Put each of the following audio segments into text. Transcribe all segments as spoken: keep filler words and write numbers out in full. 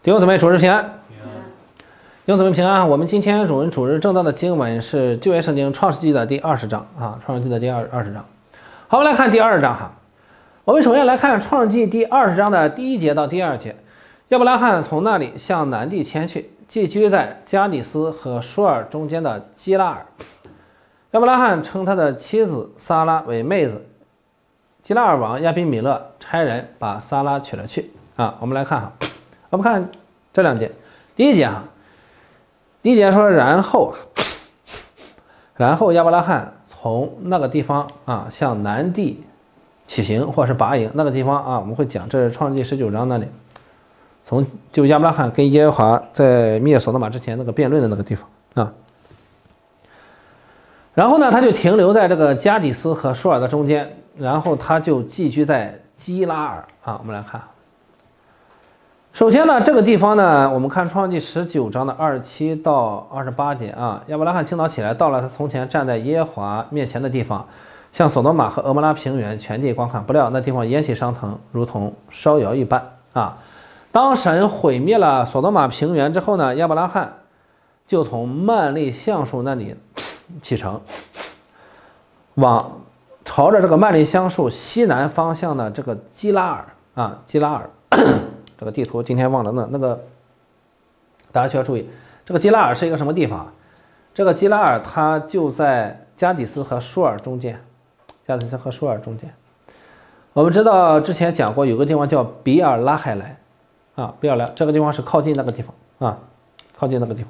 弟兄姊妹，主日平安。弟兄姊妹平安。我们今天主日主日正道的经文是旧约圣经创世纪的第二十章啊，创世纪的第二二十章。好，我们来看第二章哈。我们首先来看创世纪第二十章的第一节到第二节。亚伯拉罕从那里向南地迁去，寄居在加底斯和舒尔中间的基拉尔。亚伯拉罕称他的妻子撒拉为妹子。基拉尔王亚比米勒差人把撒拉娶了去啊。我们来看哈。我们看这两节，第一节哈，第一节说，然后，然后亚伯拉罕从那个地方啊向南地起行，或是拔营。那个地方啊，我们会讲，这是创世纪十九章那里，从就亚伯拉罕跟耶和华在灭所多玛之前那个辩论的那个地方啊。然后呢，他就停留在这个加底斯和舒尔的中间，然后他就寄居在基拉尔啊。我们来看。首先呢，这个地方呢，我们看创世纪十九章的二十七到二十八节啊，亚伯拉罕清早起来，到了他从前站在耶和华面前的地方，向所多玛和蛾摩拉平原全地观看，不料那地方烟气升腾，如同烧窑一般啊。当神毁灭了所多玛平原之后呢，亚伯拉罕就从曼利橡树那里启程，往朝着这个曼利橡树西南方向的这个基拉尔啊，基拉尔。这个地图今天忘了那那个，大家需要注意，这个基拉尔是一个什么地方？这个基拉尔它就在加底斯和舒尔中间，加底斯和舒尔中间。我们知道之前讲过，有个地方叫比尔拉海莱，啊，比尔拉这个地方是靠近那个地方啊，靠近那个地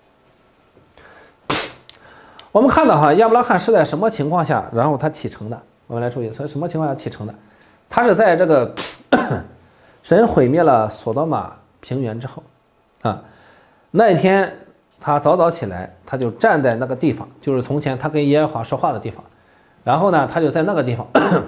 方。我们看到哈，亚伯拉罕是在什么情况下，然后他启程的？我们来注意，在什么情况下启程的？他是在这个。神毁灭了所多玛平原之后，啊，那一天他早早起来，他就站在那个地方，就是从前他跟耶和华说话的地方。然后呢，他就在那个地方，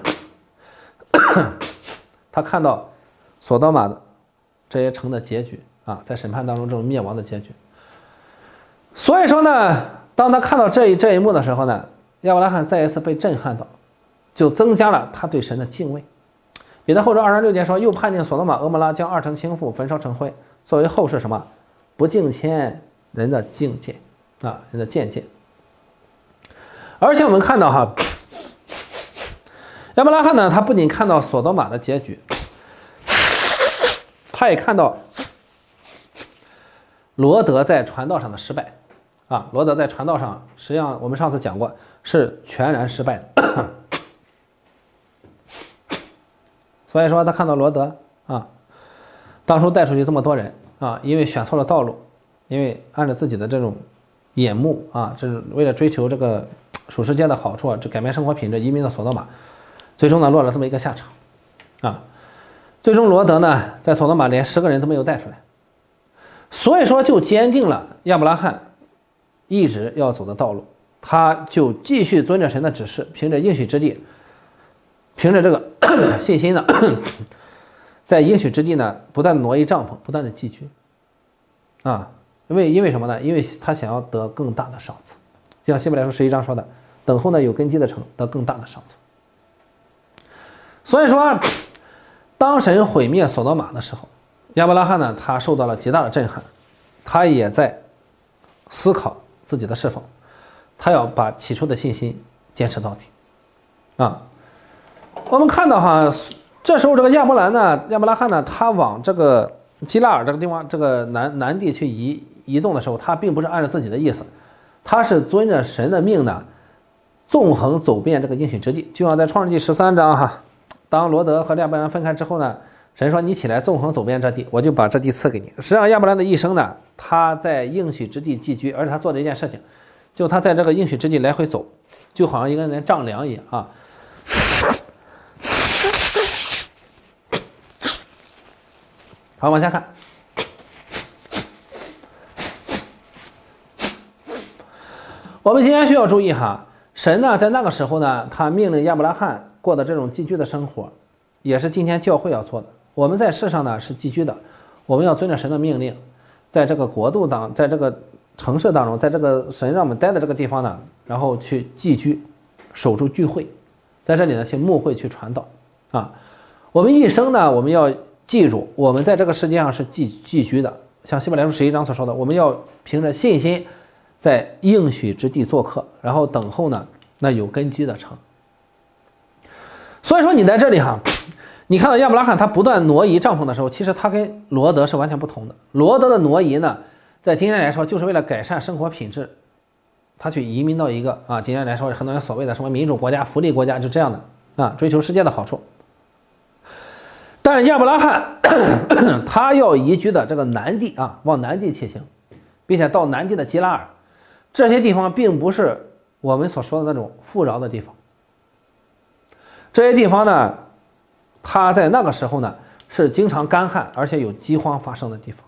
他看到所多玛的这些城的结局啊，在审判当中这种灭亡的结局。所以说呢，当他看到这一这一幕的时候呢，亚伯拉罕再一次被震撼到，就增加了他对神的敬畏。彼得后书二十六节说，又判定所多玛蛾摩拉，将二城倾覆，焚烧成灰，作为后世什么不敬虔人的境界啊，人的见解。而且我们看到哈，亚伯拉罕呢，他不仅看到所多玛的结局，他也看到罗德在传道上的失败啊。罗德在传道上，实际上我们上次讲过，是全然失败的。所以说他看到罗德啊，当初带出去这么多人啊，因为选错了道路，因为按照自己的这种眼目啊，这是为了追求这个属世界的好处，这改变生活品质，移民到所多玛，最终呢落了这么一个下场啊。最终罗德呢在所多玛连十个人都没有带出来，所以说就坚定了亚伯拉罕一直要走的道路，他就继续遵着神的指示，凭着应许之地。凭着这个信心呢，在应许之地呢，不断挪移帐篷，不断的寄居，啊，因为因为什么呢？因为他想要得更大的赏赐，就像希伯来书十一章说的，等候呢有根基的城，得更大的赏赐。所以说，当神毁灭所多玛的时候，亚伯拉罕呢，他受到了极大的震撼，他也在思考自己的是否，他要把起初的信心坚持到底，啊。我们看到哈，这时候这个亚伯兰呢，亚伯拉罕呢，他往这个基拉尔这个地方，这个南南地去移移动的时候，他并不是按照自己的意思，他是遵着神的命呢，纵横走遍这个应许之地。就像在创世纪十三章哈，当罗德和亚伯兰分开之后呢，神说你起来纵横走遍这地，我就把这地赐给你。实际上亚伯兰的一生呢，他在应许之地寄居，而且他做的一件事情，就他在这个应许之地来回走，就好像一个人丈量一样啊。好，往下看。我们今天需要注意哈，神呢在那个时候呢，他命令亚伯拉罕过的这种寄居的生活，也是今天教会要做的。我们在世上呢是寄居的，我们要遵着神的命令，在这个国度当，在这个城市当中，在这个神让我们待的这个地方呢，然后去寄居，守住聚会，在这里呢去牧会去传道啊。我们一生呢，我们要记住，我们在这个世界上是寄寄居的，像希伯来书十一章所说的，我们要凭着信心在应许之地做客，然后等候呢那有根基的城。所以说你在这里哈，你看到亚伯拉罕他不断挪移帐篷的时候，其实他跟罗德是完全不同的。罗德的挪移呢，在今天来说就是为了改善生活品质，他去移民到一个啊，今天来说很多人所谓的什么民主国家、福利国家，就这样的啊，追求世界的好处。但是亚伯拉罕他要移居的这个南地啊，往南地骑行，并且到南地的基拉尔，这些地方并不是我们所说的那种富饶的地方。这些地方呢，它在那个时候呢是经常干旱，而且有饥荒发生的地方。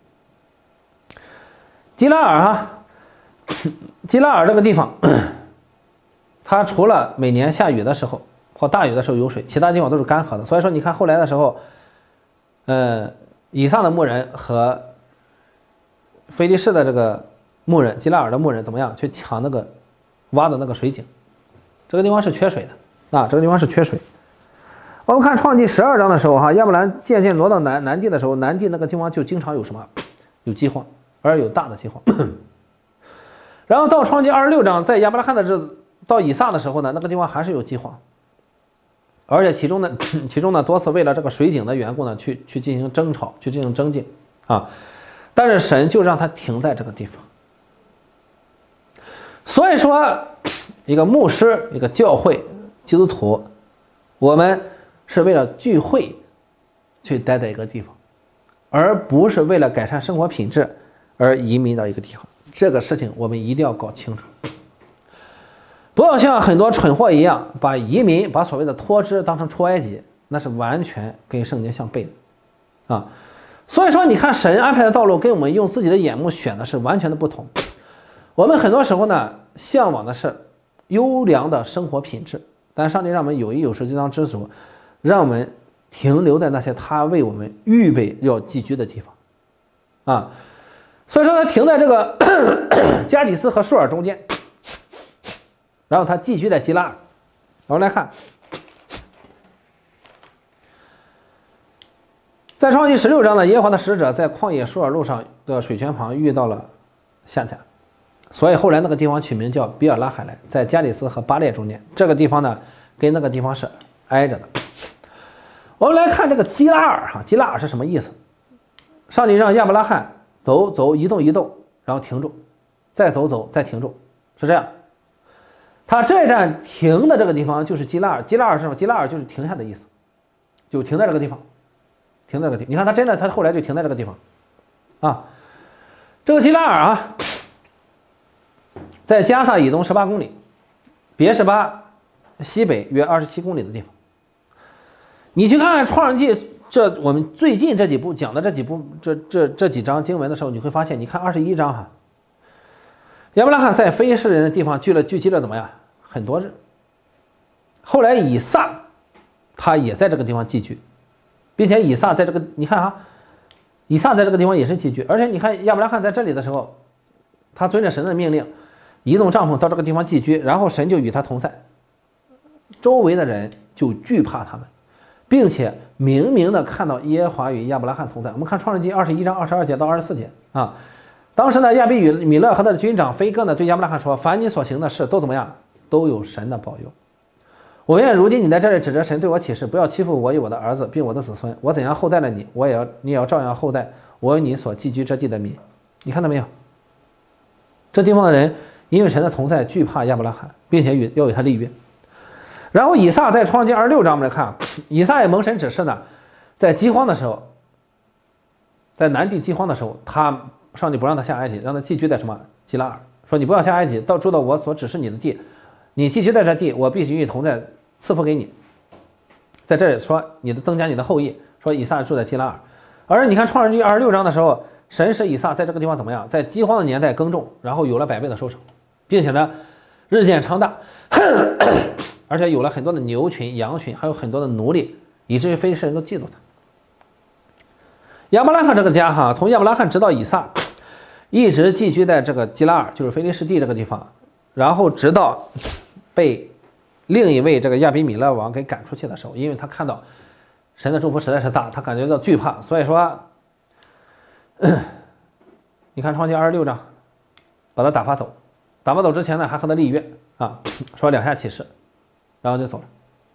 基拉尔啊，基拉尔这个地方，它除了每年下雨的时候或大雨的时候有水，其他地方都是干涸的。所以说，你看后来的时候，呃，以撒的牧人和非利士的这个牧人，基拉尔的牧人怎么样去抢那个挖的那个水井？这个地方是缺水的。啊，这个地方是缺水。我们看创纪十二章的时候，哈，亚伯兰渐渐挪到南南地的时候，南地那个地方就经常有什么？有饥荒，而有大的饥荒。然后到创纪二十六章，在亚伯拉罕的日子到以撒的时候呢，那个地方还是有饥荒，而且其中呢，其中呢多次为了这个水井的缘故呢，去去进行争吵，去进行争竞啊。但是神就让他停在这个地方。所以说，一个牧师，一个教会。基督徒，我们是为了聚会去待在一个地方，而不是为了改善生活品质而移民到一个地方。这个事情我们一定要搞清楚，不要像很多蠢货一样把移民、把所谓的脱支当成出埃及，那是完全跟圣经相悖的啊。所以说，你看神安排的道路跟我们用自己的眼目选的是完全的不同。我们很多时候呢，向往的是优良的生活品质。但上帝让我们有衣有食就当知足，让我们停留在那些他为我们预备要寄居的地方啊。所以说他停在这个加底斯和舒尔中间，然后他寄居在基拉尔。我们来看，在创纪十六章呢，耶和华的使者在旷野舒尔路上的水泉旁遇到了夏甲，所以后来那个地方取名叫比尔拉海莱，在加里斯和巴列中间。这个地方呢，跟那个地方是挨着的。我们来看这个基拉尔哈，基拉尔是什么意思？上帝让亚伯拉罕走走，移动移动，然后停住，再走走，再停住，是这样。他这站停的这个地方就是基拉尔，基拉尔是什么？基拉尔就是停下的意思，就停在这个地方，停在这个地方。你看他真的，他后来就停在这个地方啊。这个基拉尔啊，在加萨以东十八公里，别是巴西北约二十七公里的地方。你去看看创世纪，这我们最近这几部讲的这几部这这这几章经文的时候，你会发现，你看二十一章哈，亚伯拉罕在非利士人的地方聚了聚集了怎么样很多日。后来以撒他也在这个地方寄居，并且以撒在这个你看哈，以撒在这个地方也是寄居，而且你看亚伯拉罕在这里的时候，他遵着神的命令移动帐篷到这个地方寄居，然后神就与他同在，周围的人就惧怕他们，并且明明的看到耶和华与亚伯拉罕同在。我们看创世纪二十一章二十二节到二十四节啊，当时呢，亚比与米勒和他的军长菲戈呢对亚伯拉罕说：“凡你所行的事都怎么样？都有神的保佑。我愿如今你在这里指着神对我起誓，不要欺负我与我的儿子，并我的子孙。我怎样厚待了你，我也要你也要照样厚待我与你所寄居这地的民。”你看到没有？这地方的人因为神的同在，惧怕亚伯拉罕，并且与要与他立约。然后以撒在创世纪二十六章，我们来看，以撒也蒙神指示呢，在饥荒的时候，在南地饥荒的时候，他上帝不让他下埃及，让他寄居在什么基拉尔，说你不要下埃及，到住到我所指示你的地，你寄居在这地，我必须与你同在，赐福给你。在这里说你的增加你的后裔，说以撒住在基拉尔。而你看创世纪二十六章的时候，神使以撒在这个地方怎么样？在饥荒的年代耕种，然后有了百倍的收成，并且呢日渐昌大，而且有了很多的牛群、羊群，还有很多的奴隶，以至于非利士人都嫉妒他。亚伯拉罕这个家哈，从亚伯拉罕直到以撒，一直寄居在这个基拉尔，就是非利士地这个地方，然后直到被另一位这个亚比米勒王给赶出去的时候，因为他看到神的祝福实在是大，他感觉到惧怕，所以说，你看创世记二十六章，把他打发走，打发走之前呢，还和他立约啊，说两下起誓，然后就走了。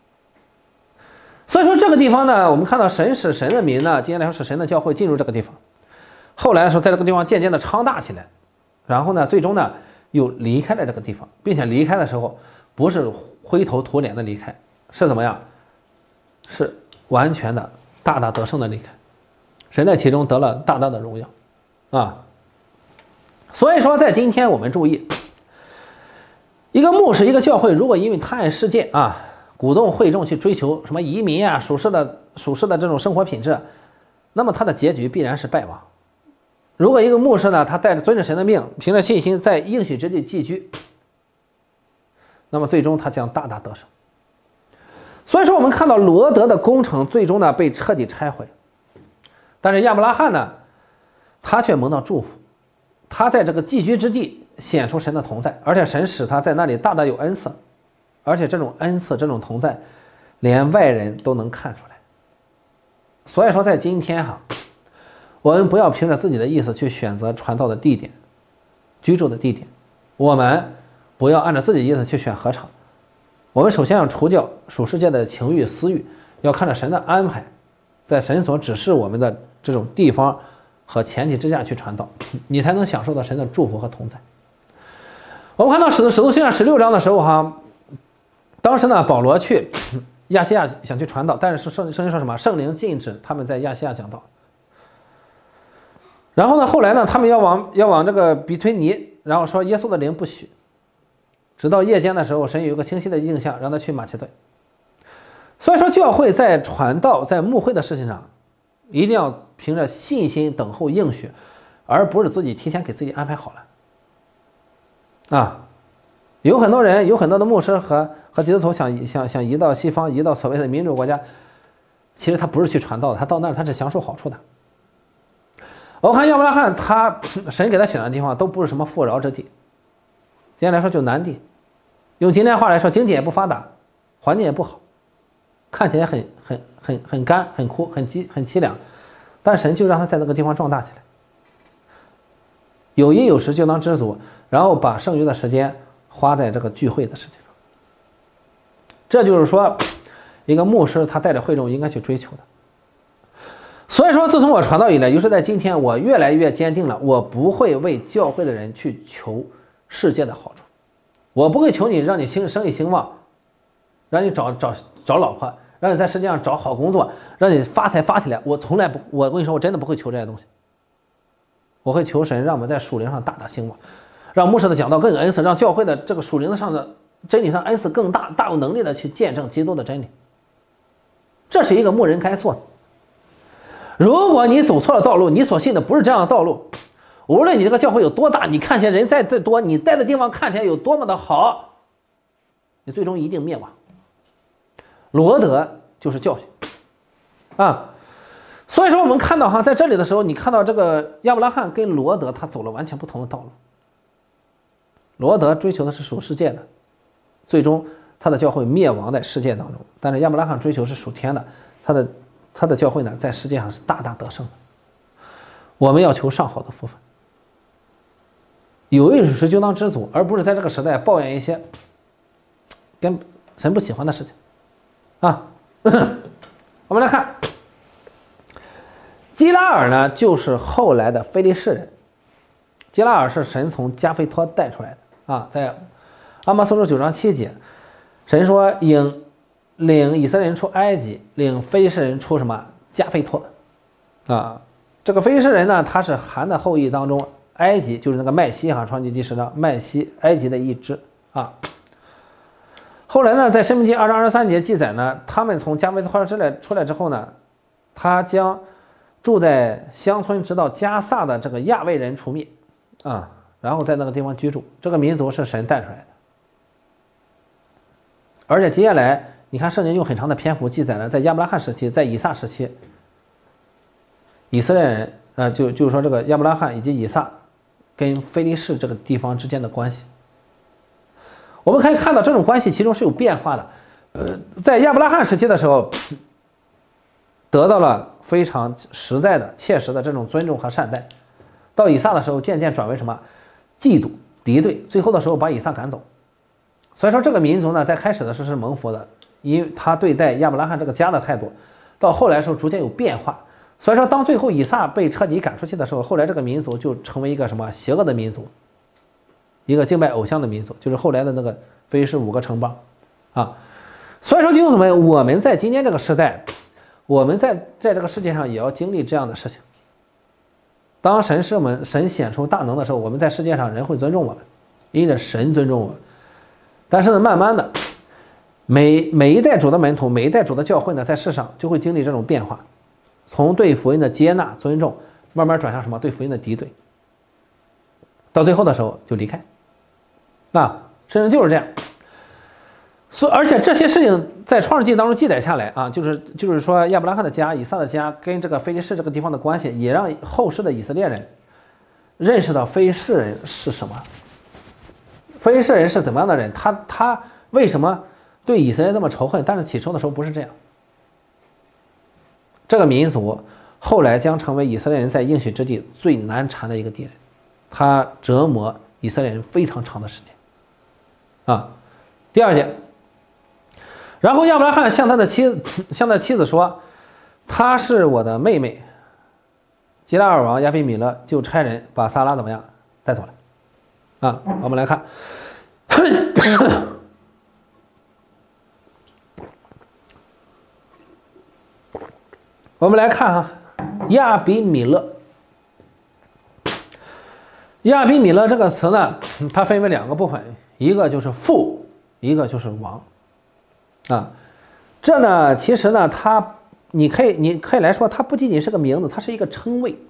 所以说这个地方呢，我们看到神使神的民呢，今天来说是神的教会进入这个地方，后来的时候在这个地方渐渐的昌大起来，然后呢，最终呢又离开了这个地方，并且离开的时候不是灰头土脸的离开，是怎么样？是完全的大大得胜的离开，神在其中得了大大的荣耀啊。所以说在今天我们注意，一个牧师一个教会如果因为贪爱世界啊，鼓动会众去追求什么移民啊、属世的属世的这种生活品质，那么他的结局必然是败亡。如果一个牧师呢，他带着遵着神的命，凭着信心在应许之地寄居，那么最终他将大大得胜。所以说我们看到罗德的工程最终呢被彻底拆毁，但是亚伯拉罕呢，他却蒙到祝福，他在这个寄居之地显出神的同在，而且神使他在那里大大有恩赐，而且这种恩赐这种同在连外人都能看出来。所以说在今天哈，我们不要凭着自己的意思去选择传道的地点、居住的地点，我们不要按照自己的意思去选禾场。我们首先要除掉属世界的情欲私欲，要看着神的安排，在神所指示我们的这种地方和前提之下去传道，你才能享受到神的祝福和同在。我们看到使徒使徒行传十六章的时候哈，当时呢保罗去亚细亚想去传道，但是圣圣经说什么？圣灵禁止他们在亚细亚讲道。然后呢，后来呢，他们要往要往这个比推尼，然后说耶稣的灵不许。直到夜间的时候，神有一个清晰的印象，让他去马其顿。所以说，教会在传道、在牧会的事情上，一定要凭着信心等候应许，而不是自己提前给自己安排好了。啊，有很多人，有很多的牧师和和基督徒想想想移到西方，移到所谓的民主国家，其实他不是去传道的，他到那儿他是享受好处的。我看亚伯拉罕，他神给他选的地方都不是什么富饶之地，今天来说就南地。用今天话来说，经济也不发达，环境也不好，看起来很很很很干、很枯、很凄很凄凉，但神就让他在那个地方壮大起来，有衣有食就当知足，然后把剩余的时间花在这个聚会的事情上。这就是说，一个牧师他带着会众应该去追求的。所以说，自从我传道以来，尤其是在今天，我越来越坚定了，我不会为教会的人去求世界的好处。我不会求你让你兴生意兴旺，让你找找找老婆，让你在世界上找好工作，让你发财发起来。我从来不，我跟你说，我真的不会求这些东西。我会求神让我们在属灵上大大兴旺，让牧师的讲道更有恩赐，让教会的这个属灵上的真理上恩赐更大，大有能力的去见证基督的真理。这是一个牧人该做的。如果你走错了道路，你所信的不是这样的道路，无论你这个教会有多大，你看起来人再多，你待的地方看起来有多么的好，你最终一定灭亡。罗德就是教训啊。所以说我们看到哈，在这里的时候，你看到这个亚伯拉罕跟罗德他走了完全不同的道路。罗德追求的是属世界的，最终他的教会灭亡在世界当中，但是亚伯拉罕追求是属天的，他的他的教会呢在世界上是大大得胜的。我们要求上好的福分，有一时就当知足，而不是在这个时代抱怨一些跟神不喜欢的事情啊。我们来看基拉尔呢，就是后来的非利士人。基拉尔是神从加菲托带出来的啊，在阿摩司书九章七节，神说领领以色列人出埃及，领非利士人出什么加菲托啊。这个非利士人呢，他是含的后裔当中，埃及就是那个麦西哈，创世记第十章麦西埃及的一支啊。后来呢，在申命记二章二十三节记载呢，他们从加菲托出来出来之后呢，他将住在乡村，直到加萨的这个亚卫人除灭啊，然后在那个地方居住。这个民族是神带出来的，而且接下来你看圣经用很长的篇幅记载了，在亚伯拉罕时期，在以撒时期，以色列人呃就就是说这个亚伯拉罕以及以撒跟非利士这个地方之间的关系。我们可以看到这种关系其中是有变化的。呃，在亚伯拉罕时期的时候， 得到了非常实在的、切实的这种尊重和善待。到以撒的时候，渐渐转为什么嫉妒、敌对，最后的时候把以撒赶走。所以说，这个民族呢，在开始的时候是蒙福的，因为他对待亚伯拉罕这个家的态度，到后来的时候逐渐有变化。所以说，当最后以撒被彻底赶出去的时候，后来这个民族就成为一个什么邪恶的民族，一个敬拜偶像的民族，就是后来的那个非是五个城邦啊。所以说，弟兄姊妹，我们在今天这个时代，我们在在这个世界上也要经历这样的事情。当神是我们神显出大能的时候，我们在世界上人会尊重我们，因着神尊重我们。但是呢，慢慢的，每每一代主的门徒，每一代主的教会呢，在世上就会经历这种变化，从对福音的接纳、尊重，慢慢转向什么？对福音的敌对，到最后的时候就离开。啊，事情就是这样。所而且这些事情在创世纪当中记载下来啊，就是就是说亚伯拉罕的家、以撒的家跟这个非利士这个地方的关系，也让后世的以色列人认识到非利士人是什么，非利士人是怎么样的人，他他为什么对以色列这么仇恨？但是起初的时候不是这样。这个民族后来将成为以色列人在应许之地最难缠的一个敌人，他折磨以色列人非常长的时间啊。第二节。然后亚伯拉罕向他的妻向他妻子说：“她是我的妹妹。”吉拉尔王亚比米勒就差人把撒拉怎么样带走了。啊，我们来看，我们来看哈，亚比米勒。亚比米勒这个词呢，它分为两个部分，一个就是父，一个就是王。啊，这呢，其实呢，它你可以你可以来说，它不仅仅是个名字，它是一个称谓。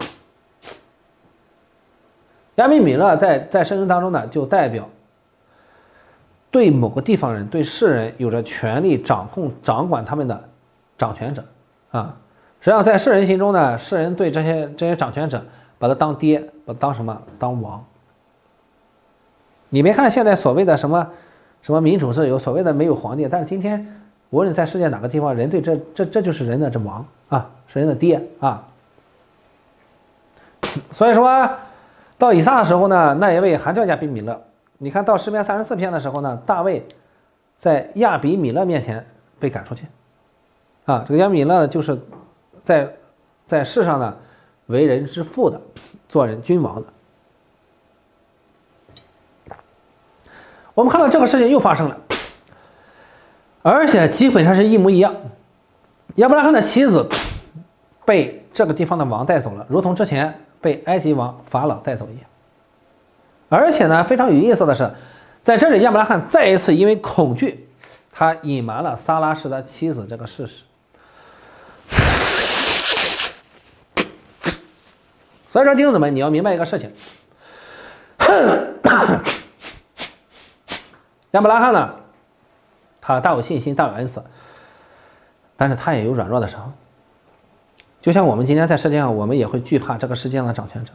亚比米勒在在圣经当中呢，就代表对某个地方人、对世人有着权力掌控、掌管他们的掌权者啊。实际上，在世人心中呢，世人对这些这些掌权者，把他当爹，把他当什么？当王。你别看现在所谓的什么？什么民主自由，所谓的没有皇帝，但是今天无论在世界哪个地方，人对这这这就是人的这王啊，是人的爹啊。所以说到以撒的时候呢，那一位还叫亚比米勒。你看到诗篇三十四篇的时候呢，大卫在亚比米勒面前被赶出去啊。这个亚比米勒就是在在世上呢为人之父的，做人君王的。我们看到这个事情又发生了，而且基本上是一模一样。亚伯拉罕的妻子被这个地方的王带走了，如同之前被埃及王法老带走一样。而且呢，非常有意思的是，在这里亚伯拉罕再一次因为恐惧，他隐瞒了撒拉是他妻子这个事实。所以说，弟兄姊妹，你要明白一个事情。亚伯拉罕呢，他大有信心，大有恩赐，但是他也有软弱的时候。就像我们今天在世界上，我们也会惧怕这个世界上的掌权者。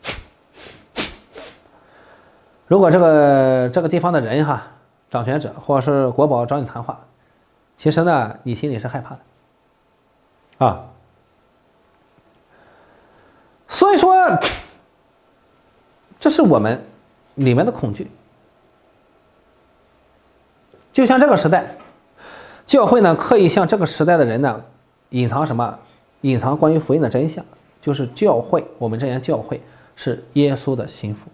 如果这个这个地方的人哈，掌权者或者是国宝找你谈话，其实呢，你心里是害怕的，啊。所以说，这是我们里面的恐惧。就像这个时代，教会呢刻意向这个时代的人呢隐藏什么？隐藏关于福音的真相，就是教会，我们这间教会是耶稣的心腹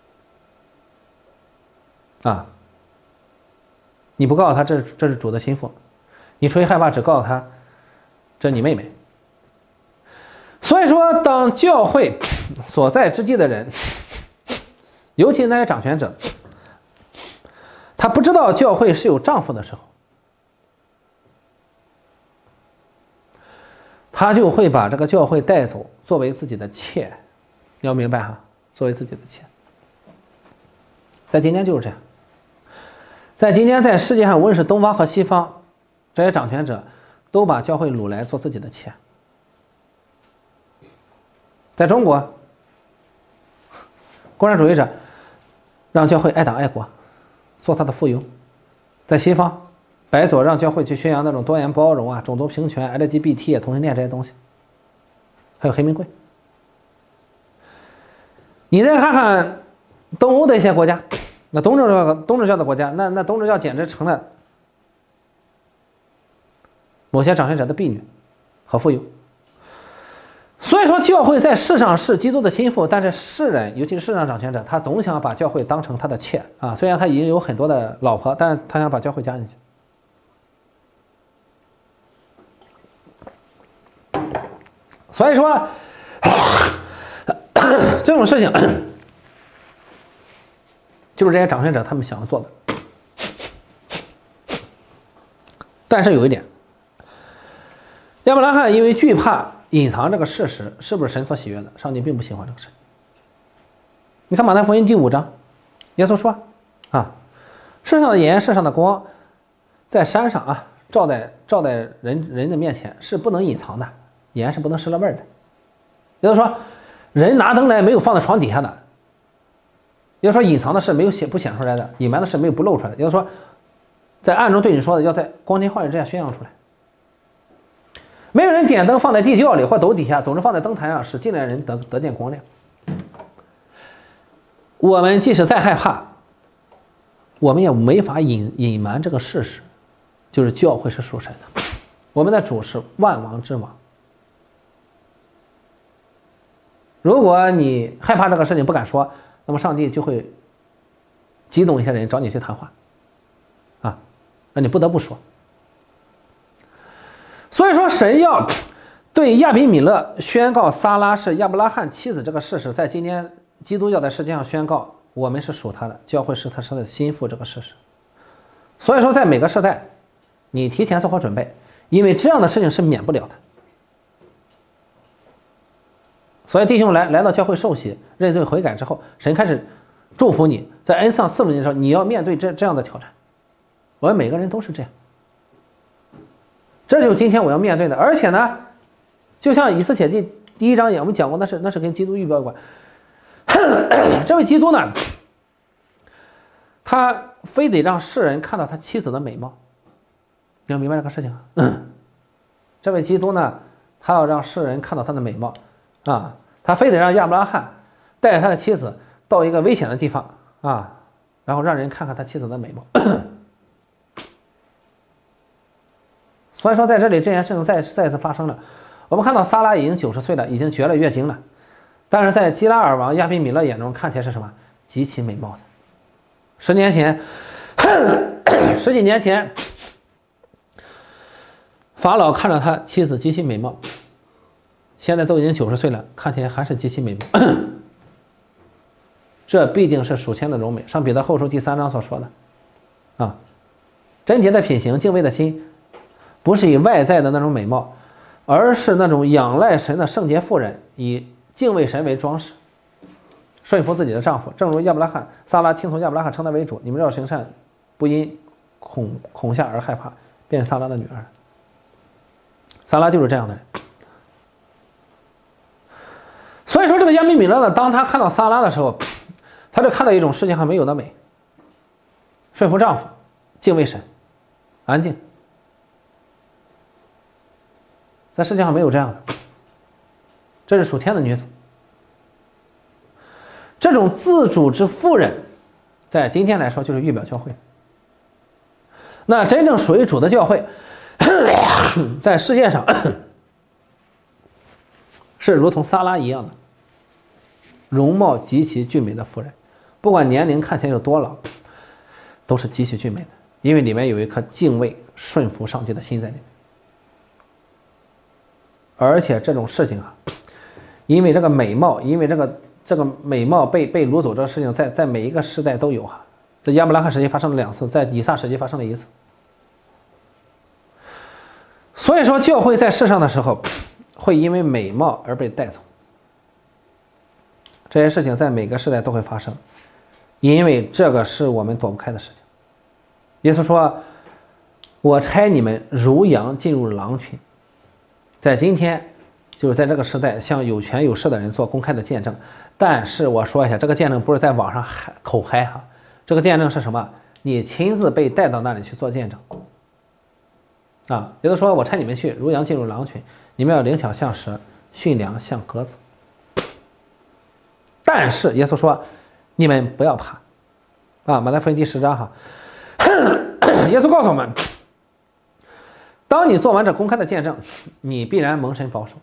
啊！你不告诉他这这是主的心腹，你出于害怕只告诉他这是你妹妹。所以说，当教会所在之地的人，尤其那些掌权者，他不知道教会是有丈夫的时候，他就会把这个教会带走，作为自己的妾。你要明白哈，作为自己的妾。在今天就是这样，在今天在世界上，无论是东方和西方，这些掌权者都把教会掳来做自己的妾。在中国，共产主义者让教会爱党爱国，做他的附庸；在西方， 白左让教会去宣扬那种多元包容啊、种族平权、L G B T 啊、同性恋这些东西，还有黑名贵。你再看看东欧的一些国家，那东正教东正教的国家，那那东正教简直成了某些掌权者的婢女和富有。所以说，教会在世上是基督的心腹，但是世人，尤其是世上掌权者，他总想把教会当成他的妾啊。虽然他已经有很多的老婆，但是他想把教会加进去。所以说，这种事情就是这些掌权者他们想要做的。但是有一点，亚伯拉罕因为惧怕隐藏这个事实，是不是神所喜悦的？上帝并不喜欢这个事情。你看马太福音第五章，耶稣说啊，世上的盐，世上的光，在山上啊，照在照在人人的面前是不能隐藏的，盐是不能失了味的。也就是说，人拿灯来没有放在床底下的，也就是说隐藏的事没有显不显出来的，隐瞒的事没有不露出来的。也就是说，在暗中对你说的，要在光天化日之下宣扬出来。没有人点灯放在地窖里或斗底下，总是放在灯台上，使进来人得得见光亮。我们即使再害怕，我们也没法隐隐瞒这个事实，就是教会是属神的，我们的主是万王之王。如果你害怕这个事情不敢说，那么上帝就会激动一些人找你去谈话，啊，那你不得不说。所以说，神要对亚比米勒宣告撒拉是亚伯拉罕妻子这个事实，在今天基督教在世界上宣告我们是属他的，教会是他的心腹这个事实。所以说，在每个时代，你提前做好准备，因为这样的事情是免不了的。所以弟兄来来到教会受洗、认罪悔改之后，神开始祝福你，在恩上赐福你的时候，你要面对这这样的挑战。我们每个人都是这样。这就是今天我要面对的，而且呢，就像以斯帖记第一章也我们讲过，那是那是跟基督预表有关。这位基督呢，他非得让世人看到他妻子的美貌，你要明白这个事情啊。嗯、这位基督呢，他要让世人看到他的美貌啊，他非得让亚伯拉罕带着他的妻子到一个危险的地方啊，然后让人看看他妻子的美貌。所以说，在这里这件事情再再次发生了。我们看到撒拉已经九十岁了，已经绝了月经了，但是在基拉尔王亚比米勒眼中看起来是什么？极其美貌的。十年前，十几年前，法老看着他妻子极其美貌，现在都已经九十岁了，看起来还是极其美貌。这必定是属天的柔美。上彼得后书第三章所说的啊，贞洁的品行，敬畏的心。不是以外在的那种美貌，而是那种仰赖神的圣洁妇人，以敬畏神为装饰，顺服自己的丈夫。正如亚伯拉罕、撒拉听从亚伯拉罕称他为主，你们要行善，不因恐恐吓而害怕，便是撒拉的女儿。撒拉就是这样的人。所以说，这个亚比米勒呢，当他看到撒拉的时候，他就看到一种世界上没有的美：顺服丈夫，敬畏神，安静。在世界上没有这样的，这是属天的女子。这种自主之妇人，在今天来说就是预表教会。那真正属于主的教会，在世界上是如同撒拉一样的，容貌极其俊美的妇人，不管年龄看起来有多老，都是极其俊美的，因为里面有一颗敬畏、顺服上帝的心在里面。而且这种事情啊，因为这个美貌，因为这个这个美貌被被掳走这个事情在，在在每一个时代都有哈。在亚伯拉罕时期发生了两次，在以撒时期发生了一次。所以说，教会在世上的时候，会因为美貌而被带走。这些事情在每个时代都会发生，因为这个是我们躲不开的事情。耶稣说：“我差你们如羊进入狼群。”在今天，就是在这个时代，向有权有势的人做公开的见证。但是我说一下，这个见证不是在网上嗨口嗨哈，这个见证是什么？你亲自被带到那里去做见证， 啊。有的说我差你们去，如羊进入狼群，你们要灵巧像蛇，驯良像鸽子。但是耶稣说，你们不要怕啊。马太福音第十章哈，耶稣告诉我们，当你做完这公开的见证，你必然蒙神保守。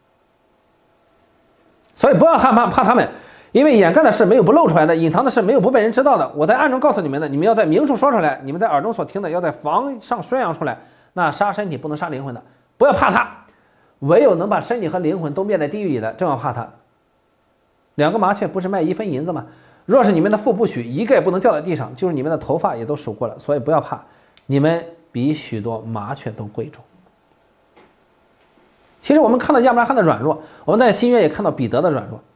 所以不要害怕怕他们，因为掩盖的事没有不露出来的，隐藏的事没有不被人知道的。我在暗中告诉你们的，你们要在明处说出来；你们在耳中所听的，要在房上宣扬出来。那杀身体不能杀灵魂的，不要怕他，唯有能把身体和灵魂都灭在地狱里的，正要怕他。两个麻雀不是卖一分银子吗？若是你们的父不许，一个也不能掉在地上，就是你们的头发也都数过了。所以不要怕，你们比许多麻雀都贵重。其实我们看到亚伯拉罕的软弱，我们在新约也看到彼得的软弱。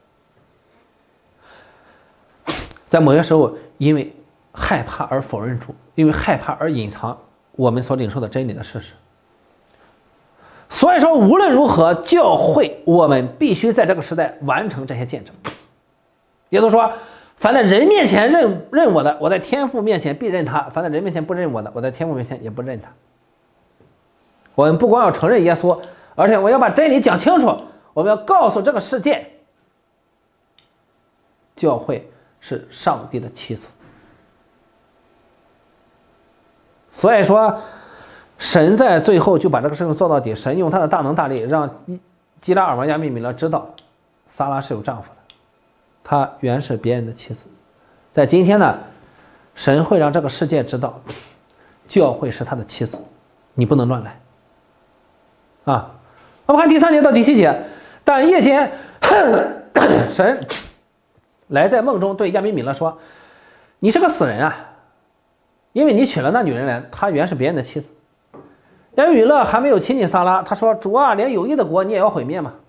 在某些时候，因为害怕而否认主，因为害怕而隐藏我们所领受的真理的事实。所以说，无论如何，教会我们必须在这个时代完成这些见证。耶稣说，凡在人面前认认我的，我在天父面前必认他；凡在人面前不认我的，我在天父面前也不认他。我们不光要承认耶稣，而且我要把真理讲清楚，我们要告诉这个世界，教会是上帝的妻子。所以说，神在最后就把这个事情做到底。神用他的大能大力，让基拉尔王亚米米勒知道，撒拉是有丈夫的，她原是别人的妻子。在今天呢，神会让这个世界知道，教会是他的妻子，你不能乱来。啊，我们看第三节到第七节，但夜间，神来在梦中对亚米米勒说：“你是个死人啊，因为你娶了那女人来，她原是别人的妻子。”亚米米勒还没有亲近撒拉，他说：“主啊，连有益的国你也要毁灭吗？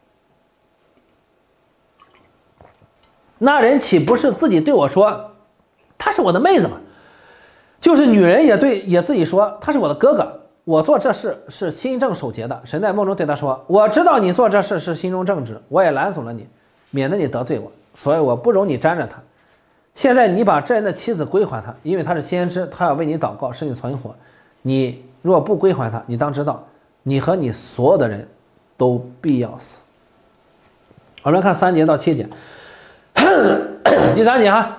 那人岂不是自己对我说，她是我的妹子吗？就是女人也对也自己说，他是我的哥哥。我做这事是心正守节的。神在梦中对他说：我知道你做这事是心中正直，我也拦阻了你，免得你得罪我，所以我不容你沾着他。现在你把这人的妻子归还他，因为他是先知，他要为你祷告，使你存活。你若不归还他，你当知道，你和你所有的人都必要死。”我们来看三节到七节。第三节哈，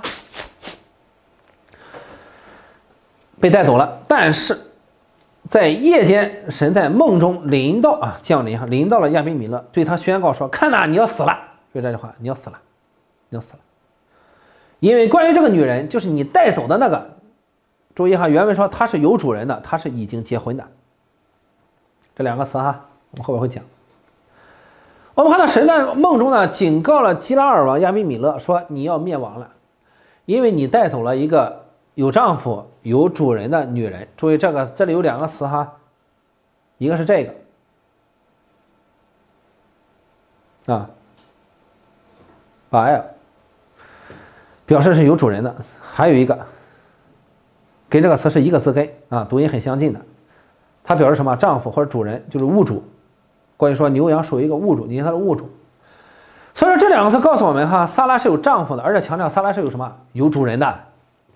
被带走了，但是在夜间，神在梦中临到啊降临哈，临到了亚比米勒，对他宣告说：“看哪，你要死了！”就这句话，你要死了，你要死了。因为关于这个女人，就是你带走的那个，注意哈，原文说她是有主人的，她是已经结婚的。这两个词哈，我们后边会讲。我们看到神在梦中呢，警告了基拉尔王亚比米勒说：“你要灭亡了，因为你带走了一个有丈夫、有主人的女人。”注意这个，这里有两个词哈，一个是这个啊 ，Baal 表示是有主人的，还有一个跟这个词是一个字根啊，读音很相近的，它表示什么？丈夫或者主人，就是物主。关于说牛羊属于一个物主，你是它的物主。所以说这两个词告诉我们哈，撒拉是有丈夫的，而且强调撒拉是有什么？有主人的。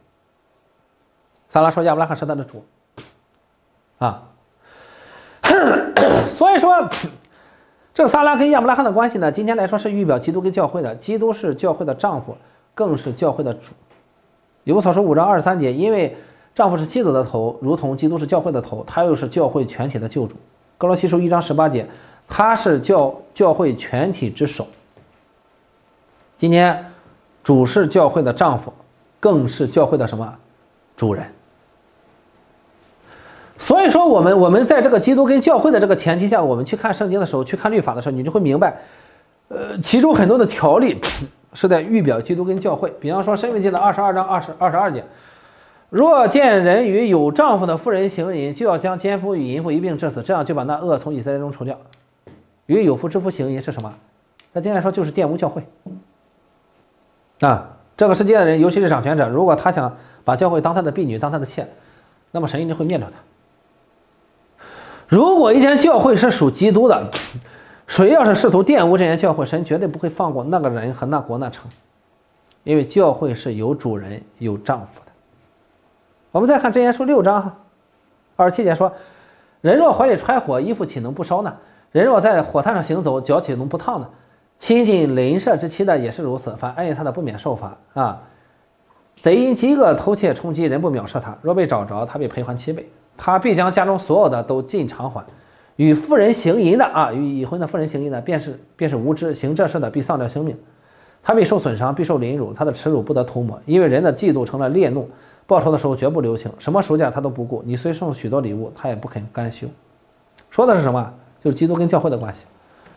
撒拉说亚伯拉罕是他的主啊。所以说这个撒拉跟亚伯拉罕的关系呢，今天来说是预表基督跟教会的，基督是教会的丈夫，更是教会的主。以弗所书五章二十三节，因为丈夫是妻子的头，如同基督是教会的头，他又是教会全体的救主。哥罗西书一章十八节，他是教教会全体之首。今天主是教会的丈夫，更是教会的什么主人。所以说我们我们在这个基督跟教会的这个前提下，我们去看圣经的时候，去看律法的时候，你就会明白，呃，其中很多的条例是在预表基督跟教会。比方说申命记的二十二章二十二十二节，若见人与有丈夫的妇人行淫，就要将奸夫与淫妇一并治死，这样就把那恶从以色列中除掉。与有夫之夫行淫是什么？那今天来说就是玷污教会啊！这个世界的人，尤其是掌权者，如果他想把教会当他的婢女，当他的妾，那么神一定会灭掉他。如果一间教会是属基督的，谁要是试图玷污这间教会，神绝对不会放过那个人和那国那城，因为教会是有主人有丈夫的。我们再看箴言书六章二十七节说： 人若怀里揣火，衣服岂能不烧呢？人若在火炭上行走，脚岂能不烫呢？亲近邻舍之妻的也是如此，凡爱他的不免受罚啊。贼因饥饿偷窃充饥，人不藐视他，若被找着，他被赔还七倍。他必将家中所有的都尽偿还。与妇人行淫的啊，与已婚的妇人行淫的，便是便是无知，行这事的必丧掉性命。他必受损伤，必受凌辱，他的耻辱不得涂抹，因为人的嫉妒成了烈怒，报仇的时候绝不留情，什么赎价他都不顾。你虽送许多礼物，他也不肯甘休。说的是什么？就是基督跟教会的关系。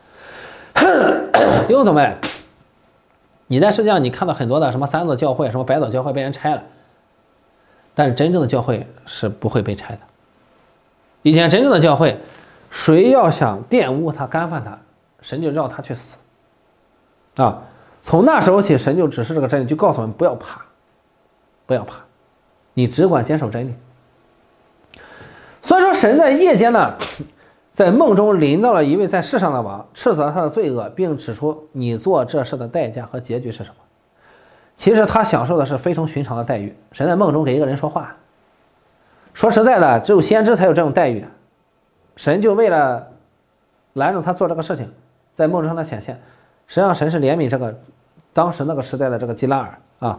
弟兄姊妹，你在世界上你看到很多的什么三子教会、什么白岛教会被人拆了，但是真正的教会是不会被拆的。以前真正的教会，谁要想玷污他、干犯他，神就让他去死啊！从那时候起，神就指示这个真理，就告诉我们不要怕，不要怕，你只管坚守真理。所以说，神在夜间呢，在梦中临到了一位在世上的王，斥责他的罪恶，并指出你做这事的代价和结局是什么。其实他享受的是非同寻常的待遇。神在梦中给一个人说话，说实在的，只有先知才有这种待遇。神就为了拦住他做这个事情，在梦中向他显现。实际上，神是怜悯这个当时那个时代的这个基拉尔啊。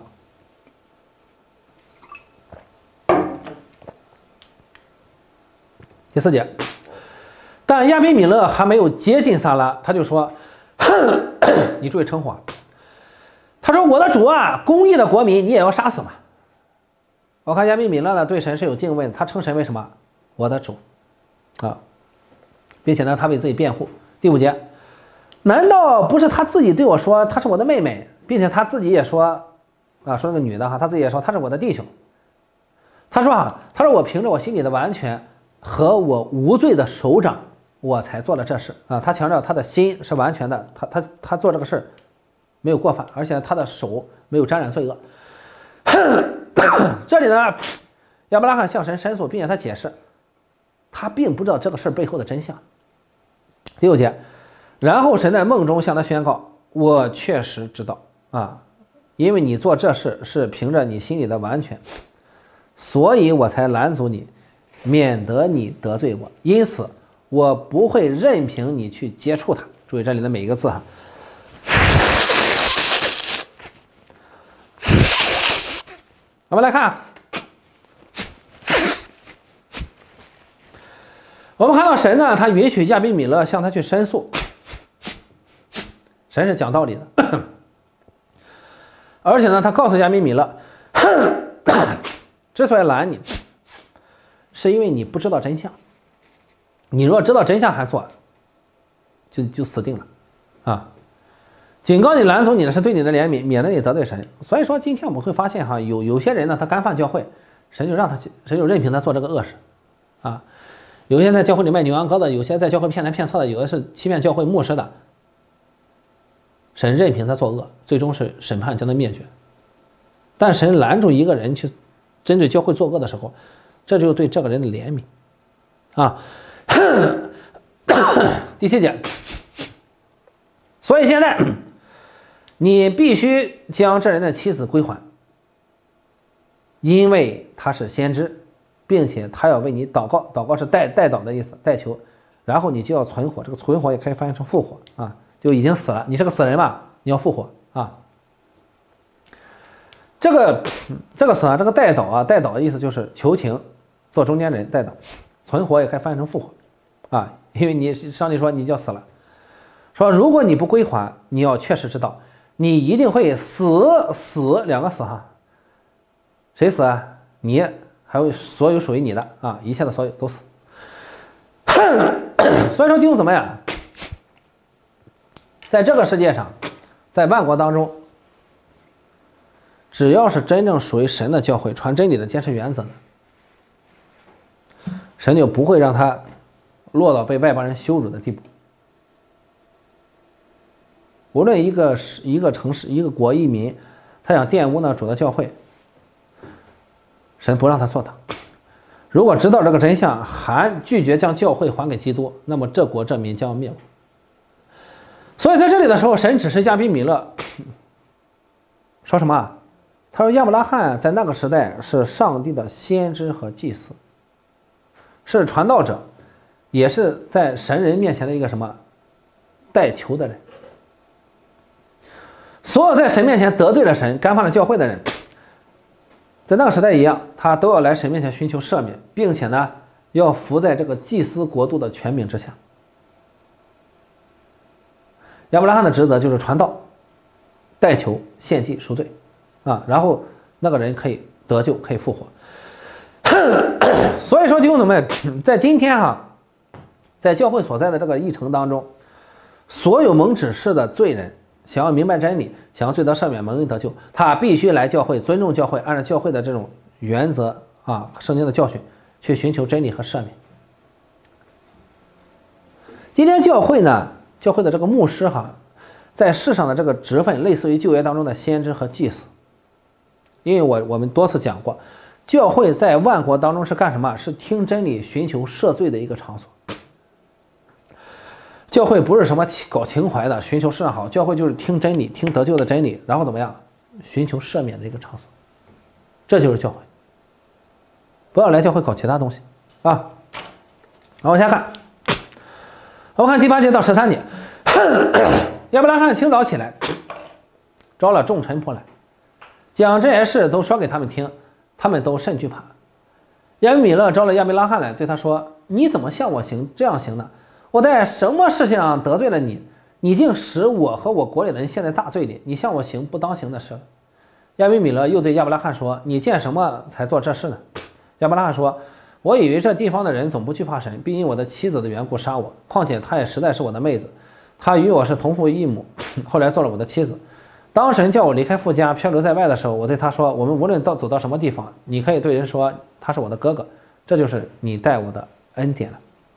第四节，但亚比米勒还没有接近撒拉，他就说：“你注意称呼啊。”他说：“我的主啊，公义的国民，你也要杀死吗？”我看亚比米勒呢，对神是有敬畏的，他称神为什么？我的主啊，并且呢，他为自己辩护。第五节，难道不是他自己对我说她是我的妹妹，并且他自己也说啊，说那个女的哈，他自己也说他是我的弟兄。他说啊，他说我凭着我心里的完全和我无罪的手掌，我才做了这事啊。他强调他的心是完全的，他他他做这个事没有过犯，而且他的手没有沾染罪恶。这里呢，亚伯拉罕向神申诉，并且他解释，他并不知道这个事背后的真相。第六节，然后神在梦中向他宣告：“我确实知道啊，因为你做这事是凭着你心里的完全，所以我才拦阻你，免得你得罪我。因此，我不会任凭你去接触它。”注意这里的每一个字哈。我们来看，我们看到神呢，他允许亚比米勒向他去申诉，神是讲道理的，而且呢，他告诉亚比米勒，之所以拦你，是因为你不知道真相，你若知道真相还做，就就死定了啊！警告你拦阻你的是对你的怜悯，免得你得罪神。所以说，今天我们会发现哈，有有些人呢，他干犯教会，神就让他神就任凭他做这个恶事，啊，有些在教会里卖牛羊羔的，有些在教会骗财骗色的，有的是欺骗教会牧师的，神任凭他作恶，最终是审判将他灭绝。但神拦住一个人去针对教会作恶的时候，这就是对这个人的怜悯，啊。第七节，所以现在你必须将这人的妻子归还，因为他是先知，并且他要为你祷告，祷告是代代祷的意思，代求，然后你就要存活，这个存活也可以翻译成复活啊，就已经死了，你是个死人嘛，你要复活啊。这个这个词啊，这个代祷啊，代祷的意思就是求情，做中间人代祷，存活也可以翻译成复活啊，因为你上帝说你就要死了，说如果你不归还，你要确实知道，你一定会死死两个死哈，谁死啊？你还有所有属于你的啊，一切的所有都死。所以说弟兄姊妹啊，在这个世界上，在万国当中，只要是真正属于神的教会，传真理的，坚持原则的，神就不会让他落到被外邦人羞辱的地步。无论一个一个城市、一个国、一民，他想玷污呢主的教会，神不让他做到。如果知道这个真相，还拒绝将教会还给基督，那么这国这民将要灭亡。所以在这里的时候，神指示亚比米勒说什么？他说亚伯拉罕在那个时代是上帝的先知和祭司，是传道者， 也是在神人面前的一个什么代求的人。所有在神面前得罪了神、干犯了教会的人，在那个时代一样，他都要来神面前寻求赦免，并且呢，要服在这个祭司国度的权柄之下。亚伯拉罕的职责就是传道、代求、献祭、赎罪，啊，然后那个人可以得救，可以复活。所以说，弟兄姊妹，在今天哈、啊，在教会所在的这个议程当中，所有蒙指示的罪人，想要明白真理，想要罪得赦免、蒙恩得救，他必须来教会，尊重教会，按照教会的这种原则啊，圣经的教训去寻求真理和赦免。今天教会呢，教会的这个牧师哈，在世上的这个职分类似于旧约当中的先知和祭司，因为我我们多次讲过，教会在万国当中是干什么？是听真理、寻求赦罪的一个场所。教会不是什么搞情怀的，寻求世上好，教会就是听真理、听得救的真理，然后怎么样，寻求赦免的一个场所，这就是教会。不要来教会搞其他东西啊！往下看，我看第八节到十三节，亚伯拉罕清早起来，招了众臣仆来，将这些事都说给他们听，他们都甚惧怕。亚比米勒招了亚伯拉罕来，对他说：“你怎么向我行这样行呢？我在什么事情上得罪了你？你竟使我和我国里的人陷在大罪里，你向我行不当行的事。”亚比米勒又对亚伯拉罕说：“你见什么才做这事呢？”亚伯拉罕说：“我以为这地方的人总不惧怕神，并因我的妻子的缘故杀我。况且她也实在是我的妹子，她与我是同父异母，后来做了我的妻子。当神叫我离开父家，漂流在外的时候，我对他说：我们无论到走到什么地方，你可以对人说他是我的哥哥，这就是你待我的恩典了。”